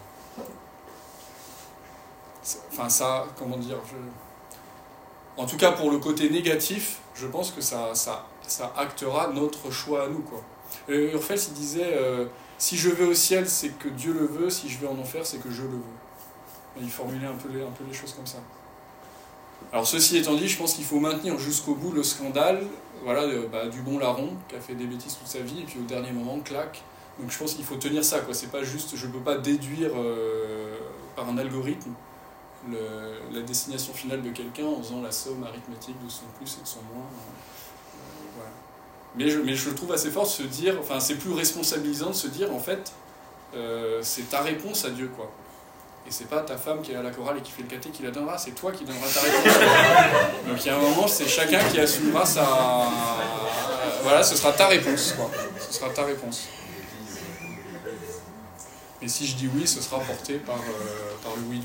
Enfin ça, comment dire je... En tout cas, pour le côté négatif, je pense que ça, ça, ça actera notre choix à nous, quoi. Et Urfels, il disait, euh, si je vais au ciel, c'est que Dieu le veut, si je vais en enfer, c'est que je le veux. Et il formulait un peu les, un peu les choses comme ça. Alors ceci étant dit, je pense qu'il faut maintenir jusqu'au bout le scandale, voilà, de, bah, du bon larron qui a fait des bêtises toute sa vie et puis au dernier moment, clac. Donc je pense qu'il faut tenir ça, quoi. C'est pas juste, je peux pas déduire euh, par un algorithme le, la destination finale de quelqu'un en faisant la somme arithmétique de son plus et de son moins. Euh, voilà. Mais je, mais je trouve assez fort de se dire, enfin c'est plus responsabilisant de se dire en fait, euh, c'est ta réponse à Dieu, quoi. Et c'est pas ta femme qui est à la chorale et qui fait le caté qui la donnera, c'est toi qui donneras ta réponse. Donc il y a un moment, c'est chacun qui assumera sa... Voilà, ce sera ta réponse, quoi. Ce sera ta réponse. Et si je dis oui, ce sera porté par, euh, par le oui